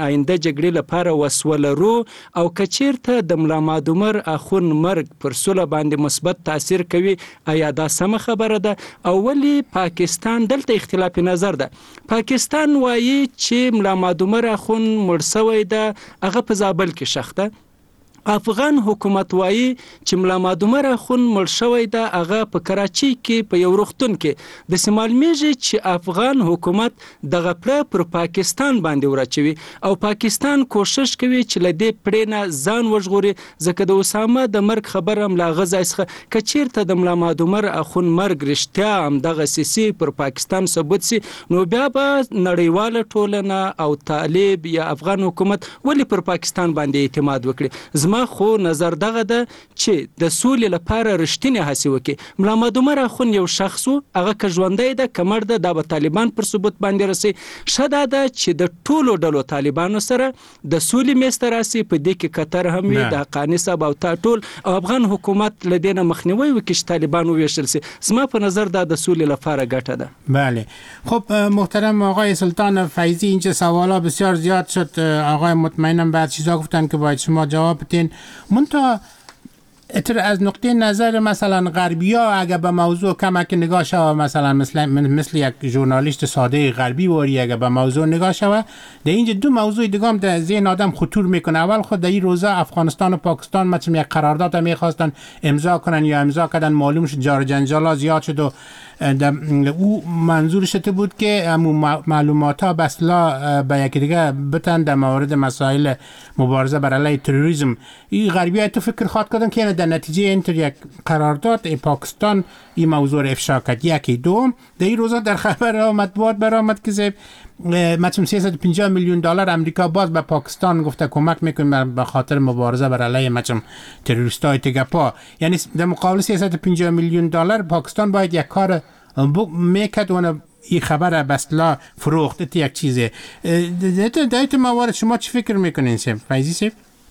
[SPEAKER 10] آینده جګړې لپاره وسوه لرو او کچیرته د ملا مادومر اخون مرګ پر سوله باندې مثبت تاثیر کوي، آیا دا سمه خبره ده؟ او ولی پاکستان دلته اختلاف نظر ده. پاکستان وایي چې ملا مادومر اخون مړ شوی ده، هغه په زابل کې ښخ ده. افغان حکومت وایي چې ملا مادومر اخون مړ شوی ده، هغه په کراچۍ کې په یو روغتون کې. د معلومیږي چې افغان حکومت دغه پړه پر پاکستان باندې ورچوي او پاکستان کوشش کوي چې له دې پړې نه ځان وژغوري، ځکه د اسامه د مرګ خبره هم له هغه ځای څخه که چیرته د ملا مادومر اخون مرګ رښتیا همدغه سیسي پر پاکستان ثبوت سي، نو بیا به نړیواله ټولنه او طالب یا افغان حکومت ولې پر پاکستان باندې اعتماد وکړي؟ زما خو نظر دغه ده چې د سولې لپاره رښتینې هڅې وکړي. ملا مادومر اخون یو شخص و، هغه که ژوندی ده که مړ ده دا به طالبان پر ثبوت باندې رسي. ښه دا ده چې د ټولو ډلو طالبانو سره د سولې میز ته راسي، په دې کې قطر هم وي، د حقاني صاحب او تا ټول او افغان حکومت له دې نه مخنیوی وکړي چې طالبان وویشتل سي. زما په نظر دا د سولې لپاره ګټه ده.
[SPEAKER 4] بله. خب محترم آقای سلطان فیضی، اینجا سوالا بسیار زیاد شد. آقای مطمئنم بعد چیزا گفتن که باید شما جواب بدین. منتها از نقطه نظر مثلا غربیا اگه به موضوع کمک نگاه شوه، مثلا مثل مثل یک ژورنالیست ساده غربی واری اگه به موضوع نگاه شوه، در اینجا دو موضوع دیگه هم در ذهن آدم خطور میکنه. اول خود در این روزا افغانستان و پاکستان مثلا یک قرارداد میخواستن امضا کنن یا امضا کردن، معلوم شد جار جنجالا زیاد شد و او منظورش تو بود که معلومات ها بسلا به یکی دیگه بتن در مورد مسائل مبارزه بر علیه تروریسم. این غربی ها تو فکر خواهد کردن که در نتیجه اینطور یک قرارداد پاکستان این موضوع رو افشا کرد. یکی دوم در این روزا در خبر مطبوعات برآمد که مثلا سیصد و پنجاه میلیون دلار امریکا باز به پاکستان گفته کمک میکنه به خاطر مبارزه بر علیه مثلا تروریستای تگپا. یعنی در مقابل سیصد و پنجاه میلیون دلار پاکستان باید یک کار میکرد و این خبر بسلا فروخت یک چیزه. در این موارد شما چی فکر میکنین سیب؟ فیضی سیب؟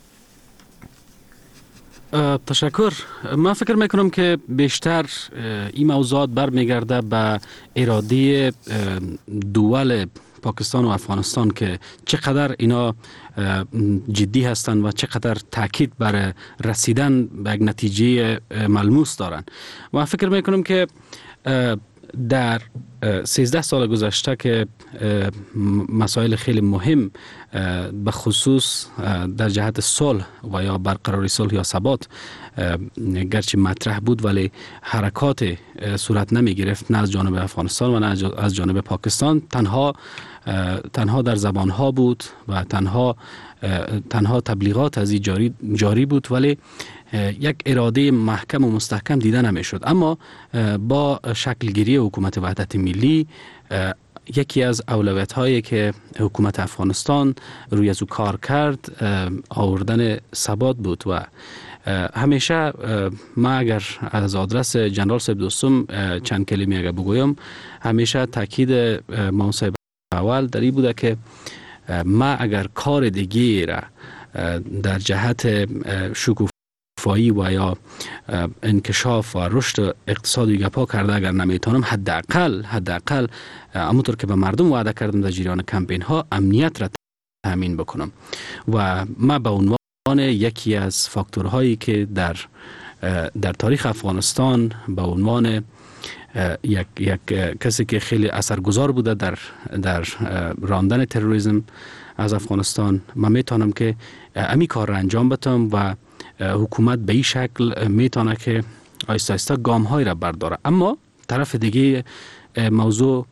[SPEAKER 8] تشکر. من فکر میکنم که بیشتر این موضوعات برمیگرده به اراده دول پاکستان و افغانستان که چقدر اینا جدی هستند و چقدر تاکید بر رسیدن به یک نتیجه ملموس دارن. و فکر میکنم که در سیزده سال گذشته که مسائل خیلی مهم به خصوص در جهت صلح و یا برقراری صلح یا ثبات گرچه مطرح بود ولی حرکات صورت نمی گرفت، نه از جانب افغانستان و نه از جانب پاکستان. تنها تنها در زبان ها بود و تنها تنها تبلیغات از این جاری جاری بود، ولی یک اراده محکم و مستحکم دیده نمی شد. اما با شکلگیری حکومت وحدت ملی یکی از اولویت هایی که حکومت افغانستان روی از او کار کرد آوردن ثبات بود و همیشه ما اگر از آدرس جنرال صاحب دوستم چند کلمه اگر بگویم، همیشه تاکید ما صاحب اول در این بوده که ما اگر کار دیگه را در جهت شکوفایی و یا انکشاف و رشد اقتصادی گپا کرده اگر نمیتونم، حداقل حداقل همونطور که به مردم وعده کردم در جریان کمپین ها امنیت را تامین بکنم. و ما به عنوان یکی از فاکتورهایی که در در تاریخ افغانستان به عنوان یک یک کسی که خیلی اثرگذار بوده در در راندن تروریسم از افغانستان، من میتونم که امی کار را انجام بدم و حکومت به این شکل میتونه که آیسته آیسته گام های را برداره. اما طرف دیگه موضوع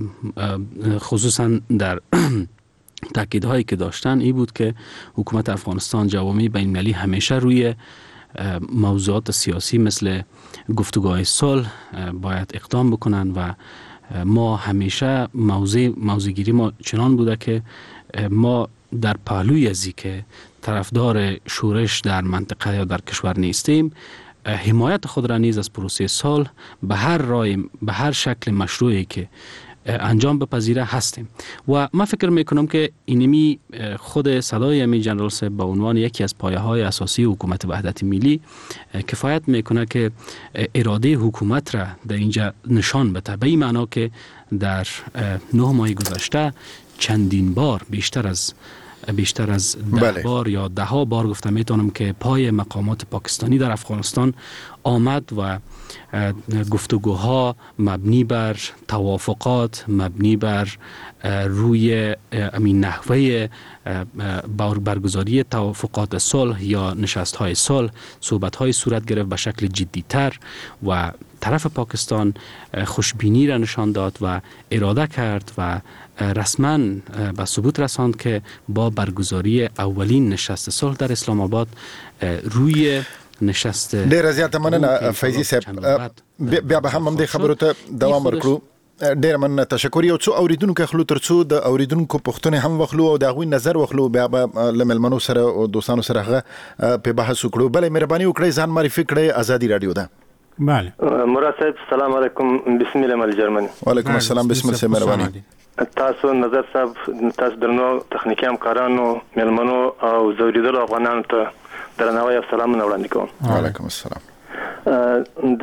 [SPEAKER 8] خصوصا در تاکیدهایی که داشتن این بود که حکومت افغانستان جوامع بین المللی همیشه روی موضوعات سیاسی مثل گفتگوهای صلح باید اقدام بکنن و ما همیشه موضوع موضوعگیری ما چنان بوده که ما در پهلوی ازی که طرفدار شورش در منطقه یا در کشور نیستیم، حمایت خود را نیز از پروسه صلح به هر راه به هر شکل مشروعی که انجام بپذیره هستیم. و من فکر میکنم که اینمی خود صدای امی جنرال صاحب به عنوان یکی از پایه های اساسی حکومت وحدت ملی کفایت میکنه که اراده حکومت را در اینجا نشان بده، به این معنا که در نه ماه گذشته چندین بار بیشتر از بیشتر از ده بار یا ده ها بار گفتم میتونم که پای مقامات پاکستانی در افغانستان آمد و گفتگوها مبنی بر توافقات، مبنی بر روی امین نحوه برگزاری توافقات صلح یا نشست های صلح صحبت های صورت گرفت به شکل جدی تر و طرف پاکستان خوشبینی را نشان داد و اراده کرد و رسما به ثبوت رساند که با برگزاری اولین نشست صلح در اسلام آباد روی نشست
[SPEAKER 5] ډیر زیات مننه فیضی صاحب بیا به هم د خبرو ته دوام ورکړو ډیر مننه تشکر یو څو اوریدونکو خلو ترڅو د اوریدونکو پښتنه هم وخلو او د غوي نظر وخلو بیا به لملمنو سره او دوستانو سره هغه په بحث وکړو بل مهرباني وکړئ ځان معرفي کړئ ازادي رادیو ده
[SPEAKER 11] بله
[SPEAKER 12] مراد صاحب السلام علیکم بسم الله مل جرمنی
[SPEAKER 5] وعلیکم السلام بسم الله مهرباني
[SPEAKER 12] تاسو نظر صاحب تاسو درنو تخنیکی همکارانو ملمنو او زوریدلو افغانانو ته درناوی او سلام وړاندې کوم.
[SPEAKER 5] وعلیکم السلام.
[SPEAKER 12] د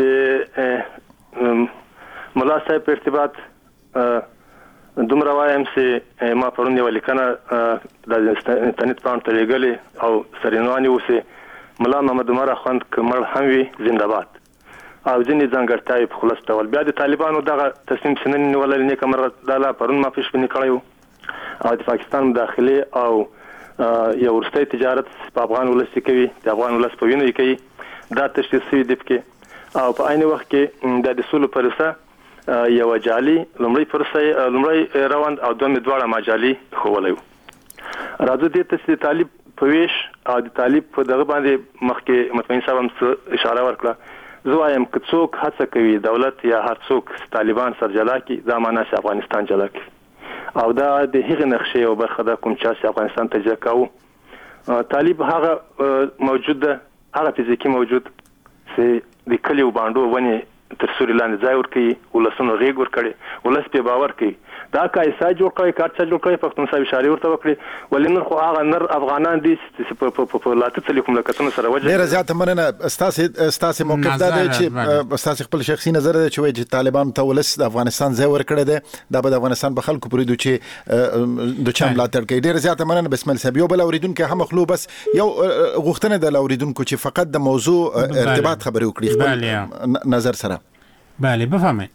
[SPEAKER 12] ملا صاحب په ارتباط دومره وایم چې ما پرون یو لیکنه د انټرنیټ پاڼه ته لګلې او سرینواني اوسه ملا محمد عمر اخوند کمر هم وی زنده‌باد او ځینې ځانګړتیاوې په خلاص ډول بیا د طالبانو دغه تصمیم سنن نیولل نه کومه داله پرون ما پېښ بنې کړیو او د پاکستان داخلي او یو ورستي تجارت په افغان ولس کوي د افغان ولس په وینه کوي دا تشخیصي دی کې او په عین وخت کې د دسول پرسه یو جالي لمړی پرسه لمړی روان او دوه دواړه ماجالي خولایو راځو دې ته طالب په ویش او د طالب په دغه باندې مخکې مطمئن صاحب هم اشاره ورکړه زوایم که څوک هڅه کوي دولت یا هر څوک طالبان سر جلا کی دا معنی چې افغانستان جلا کی او دا د هغه نقشې او برخه د کوم چې افغانستان ته ځکاو طالب هغه موجود ده هغه فزیکی موجود چې د کلیو باندې ونی تر سوري لاندې ځای ور کوي ولسونو غیګ ور کړي ولس په باور کوي دا کایسا جوړ کړي کارڅ جوړ کړي پښتون صاحب اشاره ورته وکړي ولنر خو هغه نر افغانان دي چې په لاته تلیکوم لکتون سره وجه
[SPEAKER 5] ډیر زیات مننه استاسي استاسي موقف دا دی چې استاسي خپل شخصي نظر دی چې وایي طالبان ته ولس د افغانستان ځای ور کړی دی دا به د افغانستان په خلکو پرې دوی چې د چم لا تر کې ډیر زیات مننه بسم الله صاحب یو بل اوریدونکو هم خلو بس یو غوښتنه د اوریدونکو چې فقط د موضوع ارتباط خبرې وکړي خپل نظر سره
[SPEAKER 11] بله بفهمید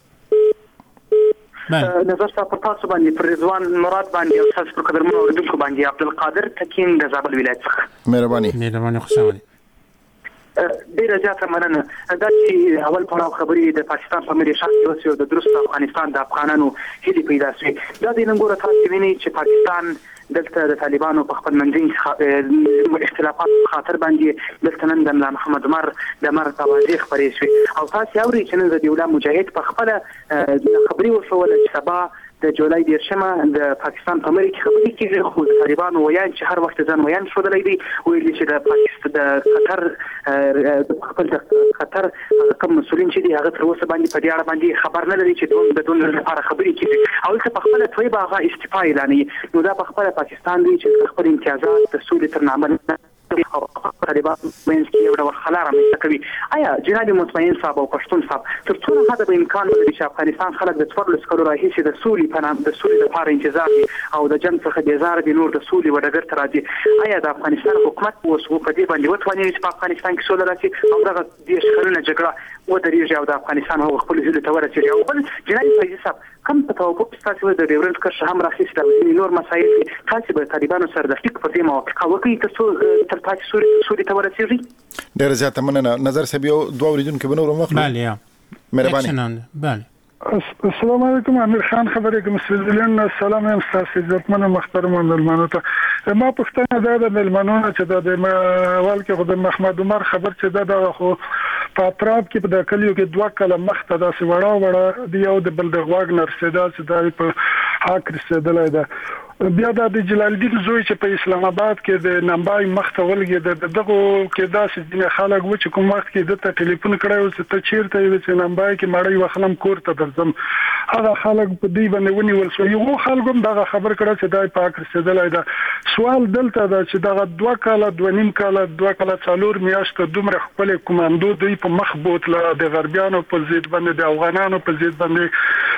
[SPEAKER 13] نظر صاحب تاسو باندې پر رضوان مراد باندې او تاسو پر قدرمن اوریدونکو باندې عبدالقادر تکین د زابل ولایت څخه
[SPEAKER 5] مهرباني
[SPEAKER 11] مهرباني خوشاله
[SPEAKER 13] ډیره زیاته مننه دا چې اول پړاو خبرې د پاکستان په ملي شخص اوسې د درست افغانستان د افغانانو هلي پیدا شوې دا د نن ګوره تاسو وینئ چې پاکستان دلته د طالبانو په خپل منځي اختلافات خاطر باندې دلته نن د محمد عمر د مر توازی خبرې شوې او تاسو اوري چې نن د دیولا مجاهد په خپل خبري وشول چې سبا د جولای دیرشمه د پاکستان په ملي خبرې کې خو طالبانو ویان چې هر وخت ځان ویان شولای دي ویل چې د پاکستان د قطر د خپل د قطر کوم مسولین چې دي هغه تر اوسه باندې په دې اړه باندې خبر نه لري چې دوی د دون لپاره خبرې کوي او چې په خپل توی باغه استعفا اعلانوي نو دا په خپل پاکستان دی چې خپل امتیازات د سولې تر نامه او طالبان مینس کې یو ډول خلا رامنځته کوي آیا جناب مطمئن صاحب او پښتون صاحب تر څو هغه به امکان لري چې افغانستان خلک د څوارلس کلو راهیسې د سولې په نام د سولې لپاره انتظار دي او د جنګ څخه بیزار دي نور د سولې وډګر ته راځي آیا د افغانستان حکومت اوس په دې باندې وتواني چې په افغانستان کې سوله راشي او دغه د شخړو جګړه ودرېږي او د افغانستان هغه خپل ځل ته ورسېږي او بل جناب فیض صاحب کوم په توافق تاسو د ډیورنډ کرښه هم راخیستل د نور مسایل تاسو به طالبانو سره د فکر په دې موافقه وکړي تر تر تاسو سوري ته ورسېږي
[SPEAKER 5] ډیر زیات مننه نظر صاحب یو دوه اوریدونکو بنور مخ
[SPEAKER 11] بله
[SPEAKER 5] مهرباني
[SPEAKER 11] بله
[SPEAKER 14] السلام علیکم امیر خان خبرې کوم سویډن سلام هم تاسو عزتمن محترم ملمنو ته ما پښتنه دا د ملمنو چې د اول کې خدای محمد عمر خبر چې دا د خو په اطراف کې په کلیو کې دوه کله مخته دا سوړا وړه دی یو د بل د واګنر سدا سدا په حق رسیدلای دا بیا د جلال الدین زوی چې په اسلام آباد کې د نمبای مخته ولګي د دغه کې داسې ځینې خلک و چې کوم وخت کې د ټلیفون کړو چې ته چیرته یې چې نمبای کې مړی وخلم کور ته درځم هغه خلک په دې باندې ونیول شو یو خلک هم دغه خبر کړه چې دای پاک رسیدلای دا سوال دلته دا چې دغه دوه کاله دوه نیم کاله دوه کاله څلور میاشتې دومره خپل کمانډو دوی په مخ بوتله د غربیانو په ضد باندې د افغانانو په ضد باندې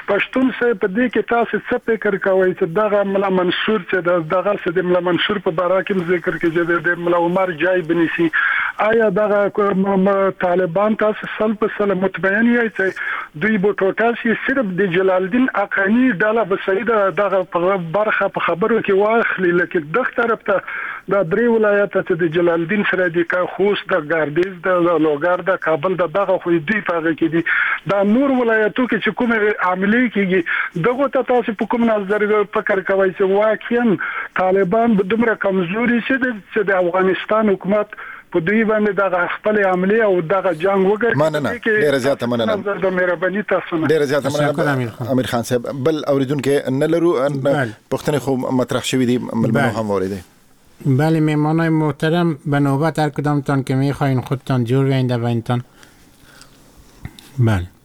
[SPEAKER 14] پښتون سه په دې کې تاسو څه فکر کوئ چې دغه ملا منصور چې دغه څه د ملا منصور په باره کې ذکر کې د ملا عمر جای بنسي آیا دغه طالبان تاسو سل په سل مطمئن یې چې دوی به ټوټال شي صرف د جلال الدین اقانی ډاله به سید دغه برخه په خبرو کې واخلي لکه دغه طرف ته د درې ولایت ته د جلال الدین سره د خوست د ګاردیز د لوګر د کابل د دغه خو دوی پاغه کې دي دا نور ولایتو کې چې کومه عملی کېږي دغه ته تاسو په کوم نظر فکر کوئ چې واقعا طالبان به دومره کمزوري شي چې د افغانستان حکومت په دوی باندې دغه خپل عملی او دغه جنگ وګړي
[SPEAKER 5] مننه ډیر زیاته مننه
[SPEAKER 14] د مهرباني تاسو نه
[SPEAKER 5] ډیر زیاته مننه امیر خان صاحب بل اوریدونکو نه لرو پښتنه خو مطرح شوی دی ملمنو هم اوریده
[SPEAKER 4] بله مهمانای محترم به نوبت هر کدامتان که میخواین خودتان جور بیاین در بینتان. بله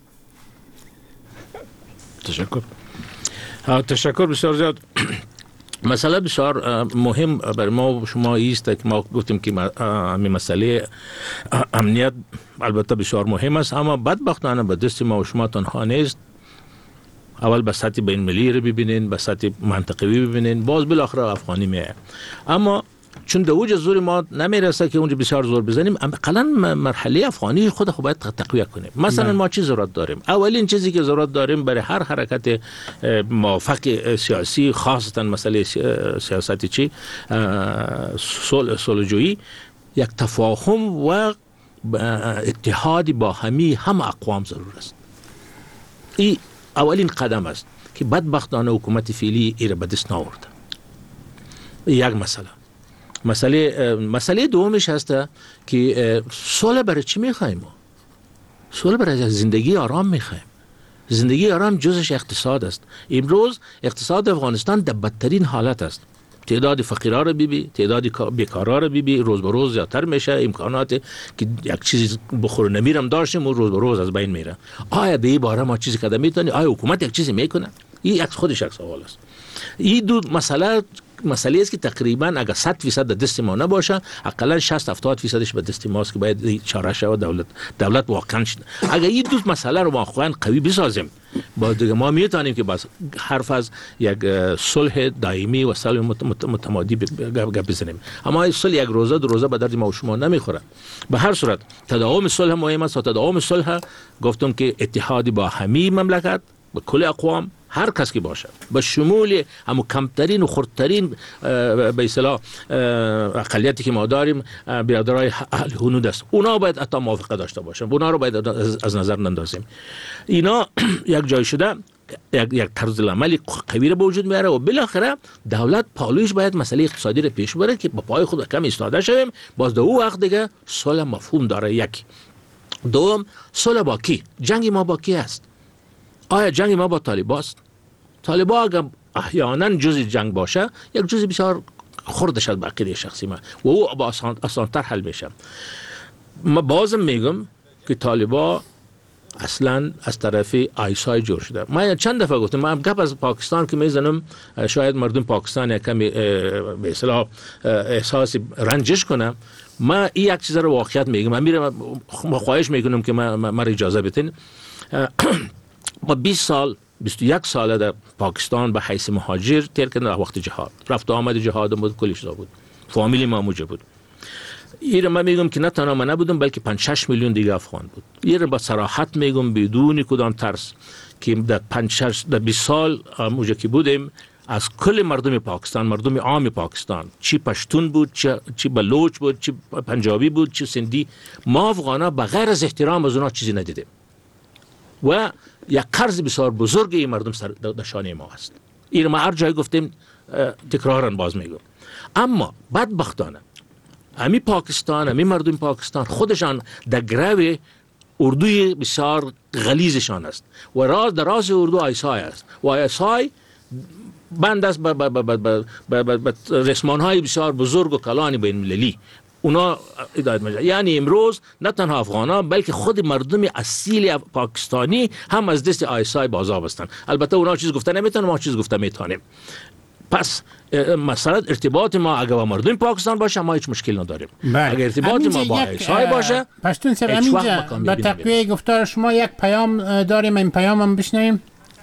[SPEAKER 9] تشکر تشکر بسیار زیاد. مسئله بسیار مهم برای ما و شما ایست که ما گفتیم که همین مسئله امنیت البته بسیار مهم است، اما بدبختانه به دست ما و شما تنها نیست. اول به سطح بین المللی رو ببینین، به سطح منطقوی ببینین، باز بالاخره افغانی میه. اما چون در اوج زور ما نمیرسه که اونجا بسیار زور بزنیم، اقلا مرحله افغانی خود خود باید تقویت کنیم. مثلا ما چی ضرورت داریم؟ اولین چیزی که ضرورت داریم برای هر حرکت موافق سیاسی، خاصتا مسئله سیاستی چی صلح صلحجویی، یک تفاهم و اتحاد با همه هم اقوام ضرور است. این اولین قدم است که بدبختانه حکومت فعلی ایره به دست نآورده. یک مسئله. مسئله مسئله دومش هست که صلح برای چی میخوایم ما؟ صلح برای زندگی آرام میخوایم. زندگی آرام جزش اقتصاد است. امروز اقتصاد افغانستان در بدترین حالت است. تعداد فقیرها رو بیبی، تعداد بیکارها رو بیبی، روز به روز زیادتر میشه. امکانات که یک چیز بخور نمیرم داشتیم و روز به روز از بین میره. آیا به این باره ما چیزی کده میتونی؟ آیا حکومت یک چیزی میکنه؟ این یک خودش یک سوال است. این دو مسئله مسئله است که تقریبا اگر صد فیصد در دست ما نباشه، حداقل شصت هفتاد فیصدش به دست ماست که باید چاره شود. دولت دولت واقعا شد. اگر این دو مسئله رو واقعا قوی بسازیم، با دیگه ما میتونیم که بس حرف از یک صلح دائمی و صلح متمادی گپ بزنیم. اما این صلح یک روزه دو روزه به درد ما و شما نمیخوره. به هر صورت تداوم صلح مهم است و تداوم صلح گفتم که اتحادی با همه مملکت، با کل اقوام، هر کس که باشه، به شمول همون کمترین و خردترین به اصطلاح اقلیتی که ما داریم، برادرای اهل هنود است، اونا باید حتی موافقه داشته باشن، اونا رو باید از نظر نندازیم. اینا یک جای شده یک یک طرز عملی قوی به وجود میاره و بالاخره دولت پالویش باید مسئله اقتصادی رو پیش بره که با پای خود کم ایستاده شویم. باز در اون وقت دیگه صلح مفهوم داره. یک دوم، صلح با کی؟ جنگ ما با کی است؟ آیا جنگ ما با طالبان است؟ طالبان اگر احیانا جزء جنگ باشه، یک جزء بسیار خرد شد به عقیده شخصی من و او با آسان آسان‌تر حل میشه. ما بازم میگم که طالبان اصلا از طرف آیسای جور شده. من چند دفعه گفتم، من گپ از پاکستان که میزنم شاید مردم پاکستان یکمی به اصطلاح احساس رنجش کنم. من این یک چیز رو واقعیت میگم. من میرم خواهش میکنم که من من اجازه بدین. ما بیست سال بیست و یک ساله در پاکستان به حیث مهاجر تیر کردن. در وقت جهاد رفت آمد جهاد بود، کلی چیزا بود، فامیلی ما موجه بود. این من میگم که نه تنها من نبودم بلکه پنج شش میلیون دیگه افغان بود. این با صراحت میگم بدون کدام ترس که در پنج شش در بیست سال موجه که بودیم، از کل مردم پاکستان، مردم عام پاکستان، چی پشتون بود، چی چی بلوچ بود، چی پنجابی بود، چی سندی، ما افغانا بغیر از احترام از اونها چیزی ندیدیم و یک قرض بسیار بزرگ این مردم سر در شانه ما است. این ما هر جای گفتیم، تکرارا باز میگم. اما بدبختانه امی پاکستان، امی مردم پاکستان خودشان در گرو اردوی بسیار غلیظشان است و راز در راز اردو آیسای است و آیسای بند است به رسمانهای بسیار بزرگ و کلان بین المللی. اونا ادایت میشه. یعنی امروز نه تنها افغانان بلکه خود مردم اصیل پاکستانی هم از دست آیسای بازاب هستند. البته اونا چیز گفته نمیتونن، ما چیز گفته میتونیم. پس مثلا ارتباط ما اگر با مردم پاکستان باشه ما هیچ مشکل نداریم. اگر ارتباط ما با آیسای باشه،
[SPEAKER 4] پشتون سر همینجا به تقویه گفتار شما یک پیام داریم، این پیام هم بشنویم.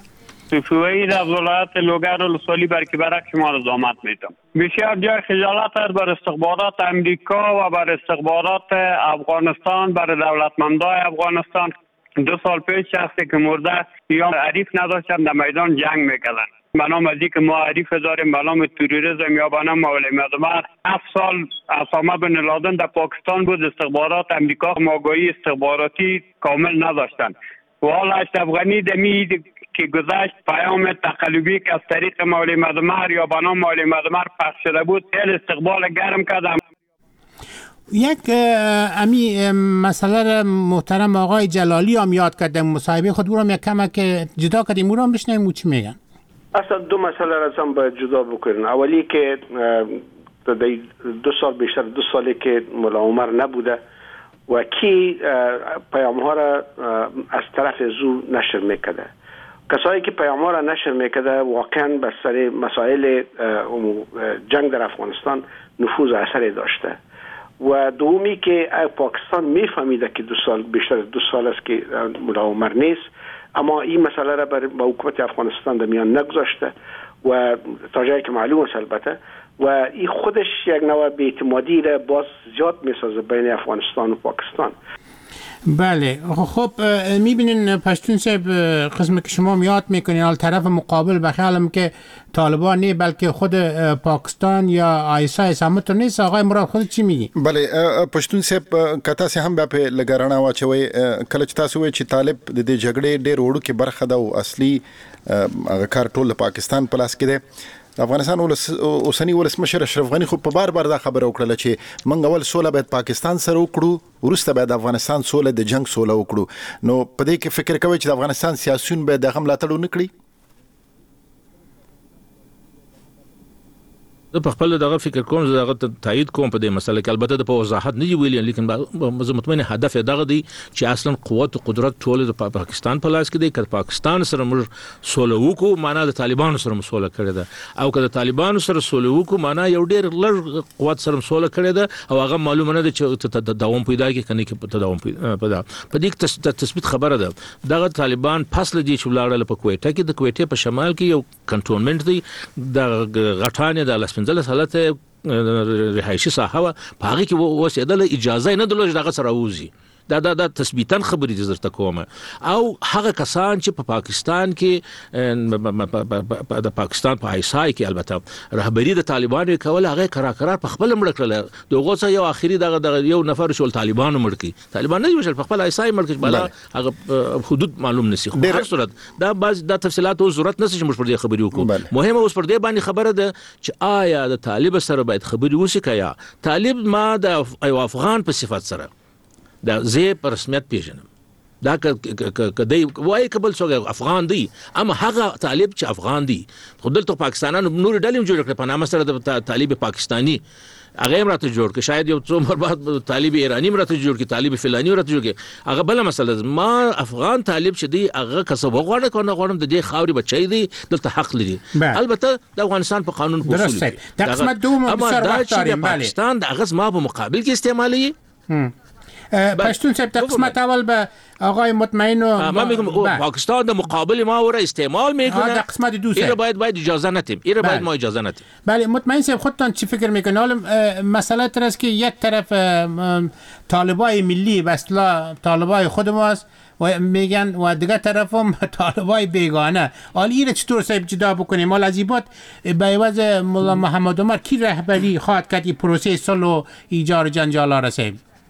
[SPEAKER 15] صوفیایی از ولایت لوگر و لسوالی برکی برک شما را زحمت میتم. بسیار جای خجالت است بر استخبارات امریکا و بر استخبارات افغانستان، بر دولتمندای افغانستان. دو سال پیش شخصی که مرده یا عریف نداشتن در میدان جنگ میکردن. به نام از که ما عریف داریم به نام تروریسم یا به نام مولوی مدمر. هفت سال اسامه بن لادن در پاکستان بود. استخبارات امریکا آگاهی استخباراتی کامل نداشتن. و حالا اشرف افغانی دمی که گذشت پیام تقلبی که از طریق مولوی مدمر یا به نام مولوی مدمر پخش شده بود خیلی استقبال گرم کردم.
[SPEAKER 4] یک امی مسئله محترم آقای جلالی هم یاد کرده مصاحبه خود او را یک کمک جدا کردیم او را هم بشنویم او چی میگن.
[SPEAKER 6] اصلا دو مسئله را هم باید جدا بکنیم. اولی که دو سال بیشتر دو سالی که ملا عمر نبوده و کی پیام ها را از طرف زو نشر میکرده. کسایی که پیام ها را نشر میکرده واقعا به سر مسائل جنگ در افغانستان نفوذ اثری داشته. و دومی که پاکستان میفهمیده که دو سال بیشتر دو سال است که ملا عمر نیست، اما این مسئله را بر حکومت افغانستان در میان نگذاشته و تا جایی که معلوم است البته، و این خودش یک نوع بی‌اعتمادی را باز زیاد میسازه بین افغانستان و پاکستان.
[SPEAKER 4] بله خب میبینین پشتون صاحب قسمی که شما میاد میکنین حال طرف مقابل بخیالم که طالبان نه بلکه خود پاکستان یا آیسای سامت نیست. آقای مراد خود چی میگی؟
[SPEAKER 5] بله پشتون صاحب کتا سه هم په لګرانا واچوي کله چې تاسو وایي چې طالب د دې جګړې ډېر وړو کې برخه ده او اصلي هغه کار ټول پاکستان په لاس کې ده. افغانستان اوسنی ولسمشر اشرف غنی خو په بار بار دا خبره وکړه چې موږ اول سوله باید پاکستان سره وکړو ورسته باید افغانستان سوله د جنگ سوله وکړو. نو په دې کې فکر کوي چې د افغانستان سیاسيون به دغه ملاتړ ونه کړي؟
[SPEAKER 9] زه په خپل دغه فکر کوم زه دغه تایید کوم په دې مسله کې. البته د په وضاحت نه ویل لیکن زه مطمئن هدف دغه دی چې اصلا قوت او قدرت ټول د پاکستان په لاس کې دی. که پاکستان سره موږ سوله وکړو معنا د طالبانو سره سوله کړې ده، او که د طالبانو سره سوله وکړو معنا یو ډېر لږ قوت سره سوله کړې ده او هغه معلومه نه ده چې دوام پیدا کوي کنه کې دوام پیدا په دې تثبیت خبره ده. دغه طالبان فصل دي چې ولاړل په کویټه کې، د کویټه په شمال کې یو کنټرولمنت دی د غټانې د لسپنځل حالت رهایشي ساحه و په هغه کې وسیدل اجازه نه درلوده دغه سره ووزي. دا دا د تثبیتاً خبرې دي درته کومه. او هغه کسان چې په پاکستان کې د پاکستان په حیثای کې البته رهبری د طالبانو کول هغه کراکرار په خپل مړ کړل. دغه څه یو اخیری دغه یو نفر شول طالبانو مړ کی طالبان نه وشل په خپل حیثای مړ کی بل هغه حدود معلوم نسی. خو هر صورت دا باز د تفصيلات او ضرورت نسی چې موږ پر دې خبرې وکړو. مهمه اوس پر دې باندې خبره ده چې آیا د طالب سره باید خبرې وشي کیا طالب ما د افغان په صفت سره دا زه په رسمیت پیژنم. دا کدی وای کبل څوک افغان دی، اما هغه طالب چې افغان دی خو دلته پاکستانانو نور ډلې جوړ کړ په نامه سره د طالب پاکستانی هغه امراته جوړ کړ، شاید یو څو مر بعد طالب ایرانی امراته جوړ کړ، طالب فلانی امراته جوړ کړ. هغه بل مسله ما افغان طالب چې دی هغه کسب غواړي کنه غواړم د دې خاوري بچی دی دلته حق لري. البته د افغانستان په قانون په اصول دی د قسمت دوم سر وخت پاکستان د هغه ما په مقابل کې استعمالي.
[SPEAKER 4] پشتون صاحب تا قسمت اول به آقای مطمئن و
[SPEAKER 9] ما میگم پاکستان در مقابل ما او را استعمال میکنه.
[SPEAKER 4] در قسمت دو
[SPEAKER 9] این باید باید اجازه ندیم، این باید ما اجازه ندیم.
[SPEAKER 4] بله مطمئن صاحب خودتان چی فکر میکنه؟ حالا مسئله تر است که یک طرف طالبای ملی به اصطلاح طالبای خود ماست و میگن و دیگه طرف هم طالبای بیگانه. حالا این چطور صاحب جدا بکنیم؟ حالا از این بعد به عوض مولا محمد عمر کی رهبری خواهد کرد این پروسه صلح و ایجاد جنجال را صاحب؟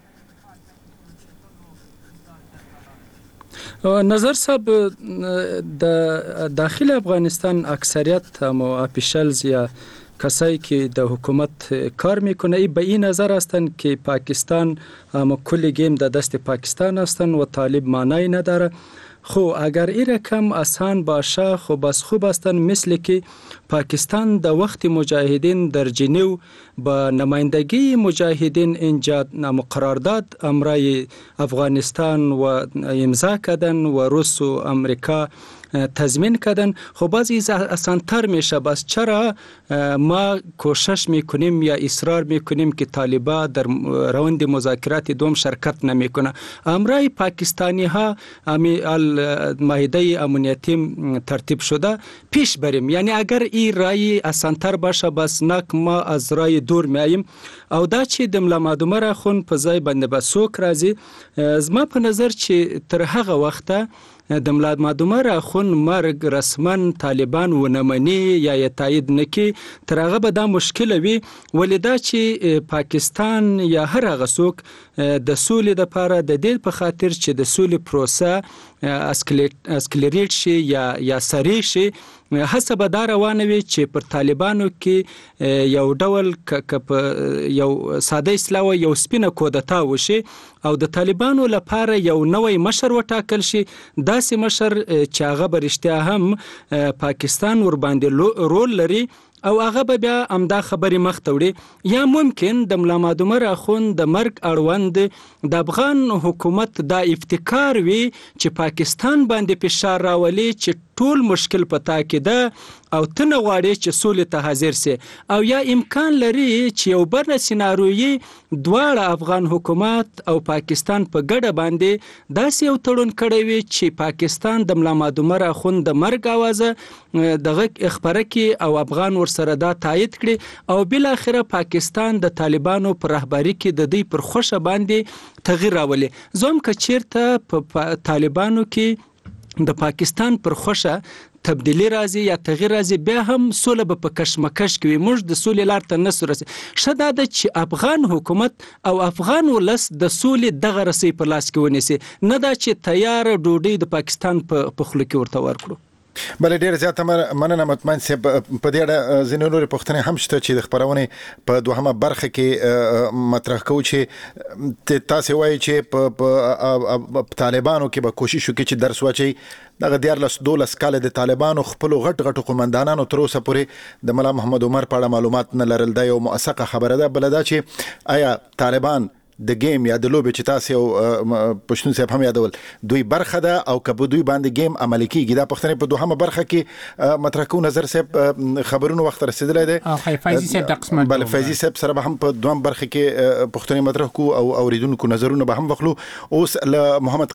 [SPEAKER 10] نظر صاحب د داخل افغانستان اکثریت مو اپیشلز یا کسایی که در حکومت کار میکنه به این نظر هستند که پاکستان هم کل گیم در دست پاکستان هستند و طالب معنی نداره. خو اگر این رقم آسان باشه خو بس خوب هستند، مثل که پاکستان در وقت مجاهدین در جنیو با نمایندگی مجاهدین اینجا قرارداد امرای افغانستان و امضا کردن و روس و امریکا تضمین کردن. خب باز این آسان‌تر میشه. بس چرا ما کوشش میکنیم یا اصرار میکنیم که طالبان در راند مذاکرات دوم شرکت نمیکنه؟ امرای پاکستانی ها معاهده امنیتی ترتیب شده پیش بریم. یعنی اگر این رای آسان‌تر باشه بس نک ما از رای دور میاییم. او دا چې د ملا مادومر اخون په ځای باندې به څوک راځي، زما په نظر چې تر هغه وخته د ملا مادومر اخون مرګ رسما طالبان ونه مني یا یې تایید نکي، تر هغه به دا مشکل وي. ولې دا چې پاکستان یا هر هغه څوک د سولې لپاره د دې په خاطر چې د سولې پروسه اسکلیریټ شي یا یا سریع شي، هڅه به دا روانه وي چې پر طالبانو کې یو ډول یو ساده اصلاح یو سپینه کودتا وشي او د طالبانو لپاره یو نوی مشر وټاکل شي، داسې مشر چې هغه به رښتیا هم پاکستان ور باندې رول لري او هغه به بیا امدا خبرې مخ ته وړي. یا ممکن د ملا مادومر اخون د مرګ اړوند د افغان حکومت دا افتکار وي چې پاکستان باندې فشار راولي چې ټول مشکل پتا کې ده او تنه غواړي چې سولې ته حاضر سي. او یا امکان لري چې یو بل سيناروي دواړه افغان حکومت او پاکستان په ګډه باندې داسې یو تړون کړی وي چې پاکستان د ملا مادومر اخون د مرګ اوازه دغه اخبار کې او افغان ورسره دا تایید کړي او بل اخره پاکستان د طالبانو پر رهبری کې د دې پر خوشه باندې تغییر راولي. زوم که چیرته په طالبانو کې د پاکستان پر خوشه تبدیلی راځي یا تغییر راځي، بیا هم سوله به په کشمکش کې وي. موږ د سولې لار ته نه رسي. ښه دا ده چې افغان حکومت او افغان ولس د سولې دغه رسۍ په لاس کې ونیسي، نه دا چې تیار ډوډۍ د پاکستان په خوله کې ورته ورکړو.
[SPEAKER 5] بل ډیر زیات مننه مطمئن سي. په دې اړه ځینې نورې پوښتنې هم شته چې د خبرونې په دوهمه برخه کې مطرح کوو چې تاسو وایي چې په طالبانو کې به کوشش وکړي چې درس واچي. دغه دیارلس دولس کال د طالبانو خپل غټ غټ قومندانانو تر اوسه پورې د ملا محمد عمر په اړه معلومات نه لرل. دا یو موثقه خبره ده. بل دا چې آیا طالبان د گیم یا د لوبې چې تاسو یو پښتون صاحب هم یادول دوی برخه ده او کبه دوی باندې گیم عملی کیږي؟ دا پښتنې په دوهمه برخه کې مطرح کو. نظر صاحب خبرونه وخت رسیدلای دي.
[SPEAKER 11] او فیضی صاحب د قسمت
[SPEAKER 5] بل فیضی صاحب سره به هم په دوهم برخه کې پښتنې مطرح کو او اوریدونکو نظرونه به هم وخلو. اوس له محمد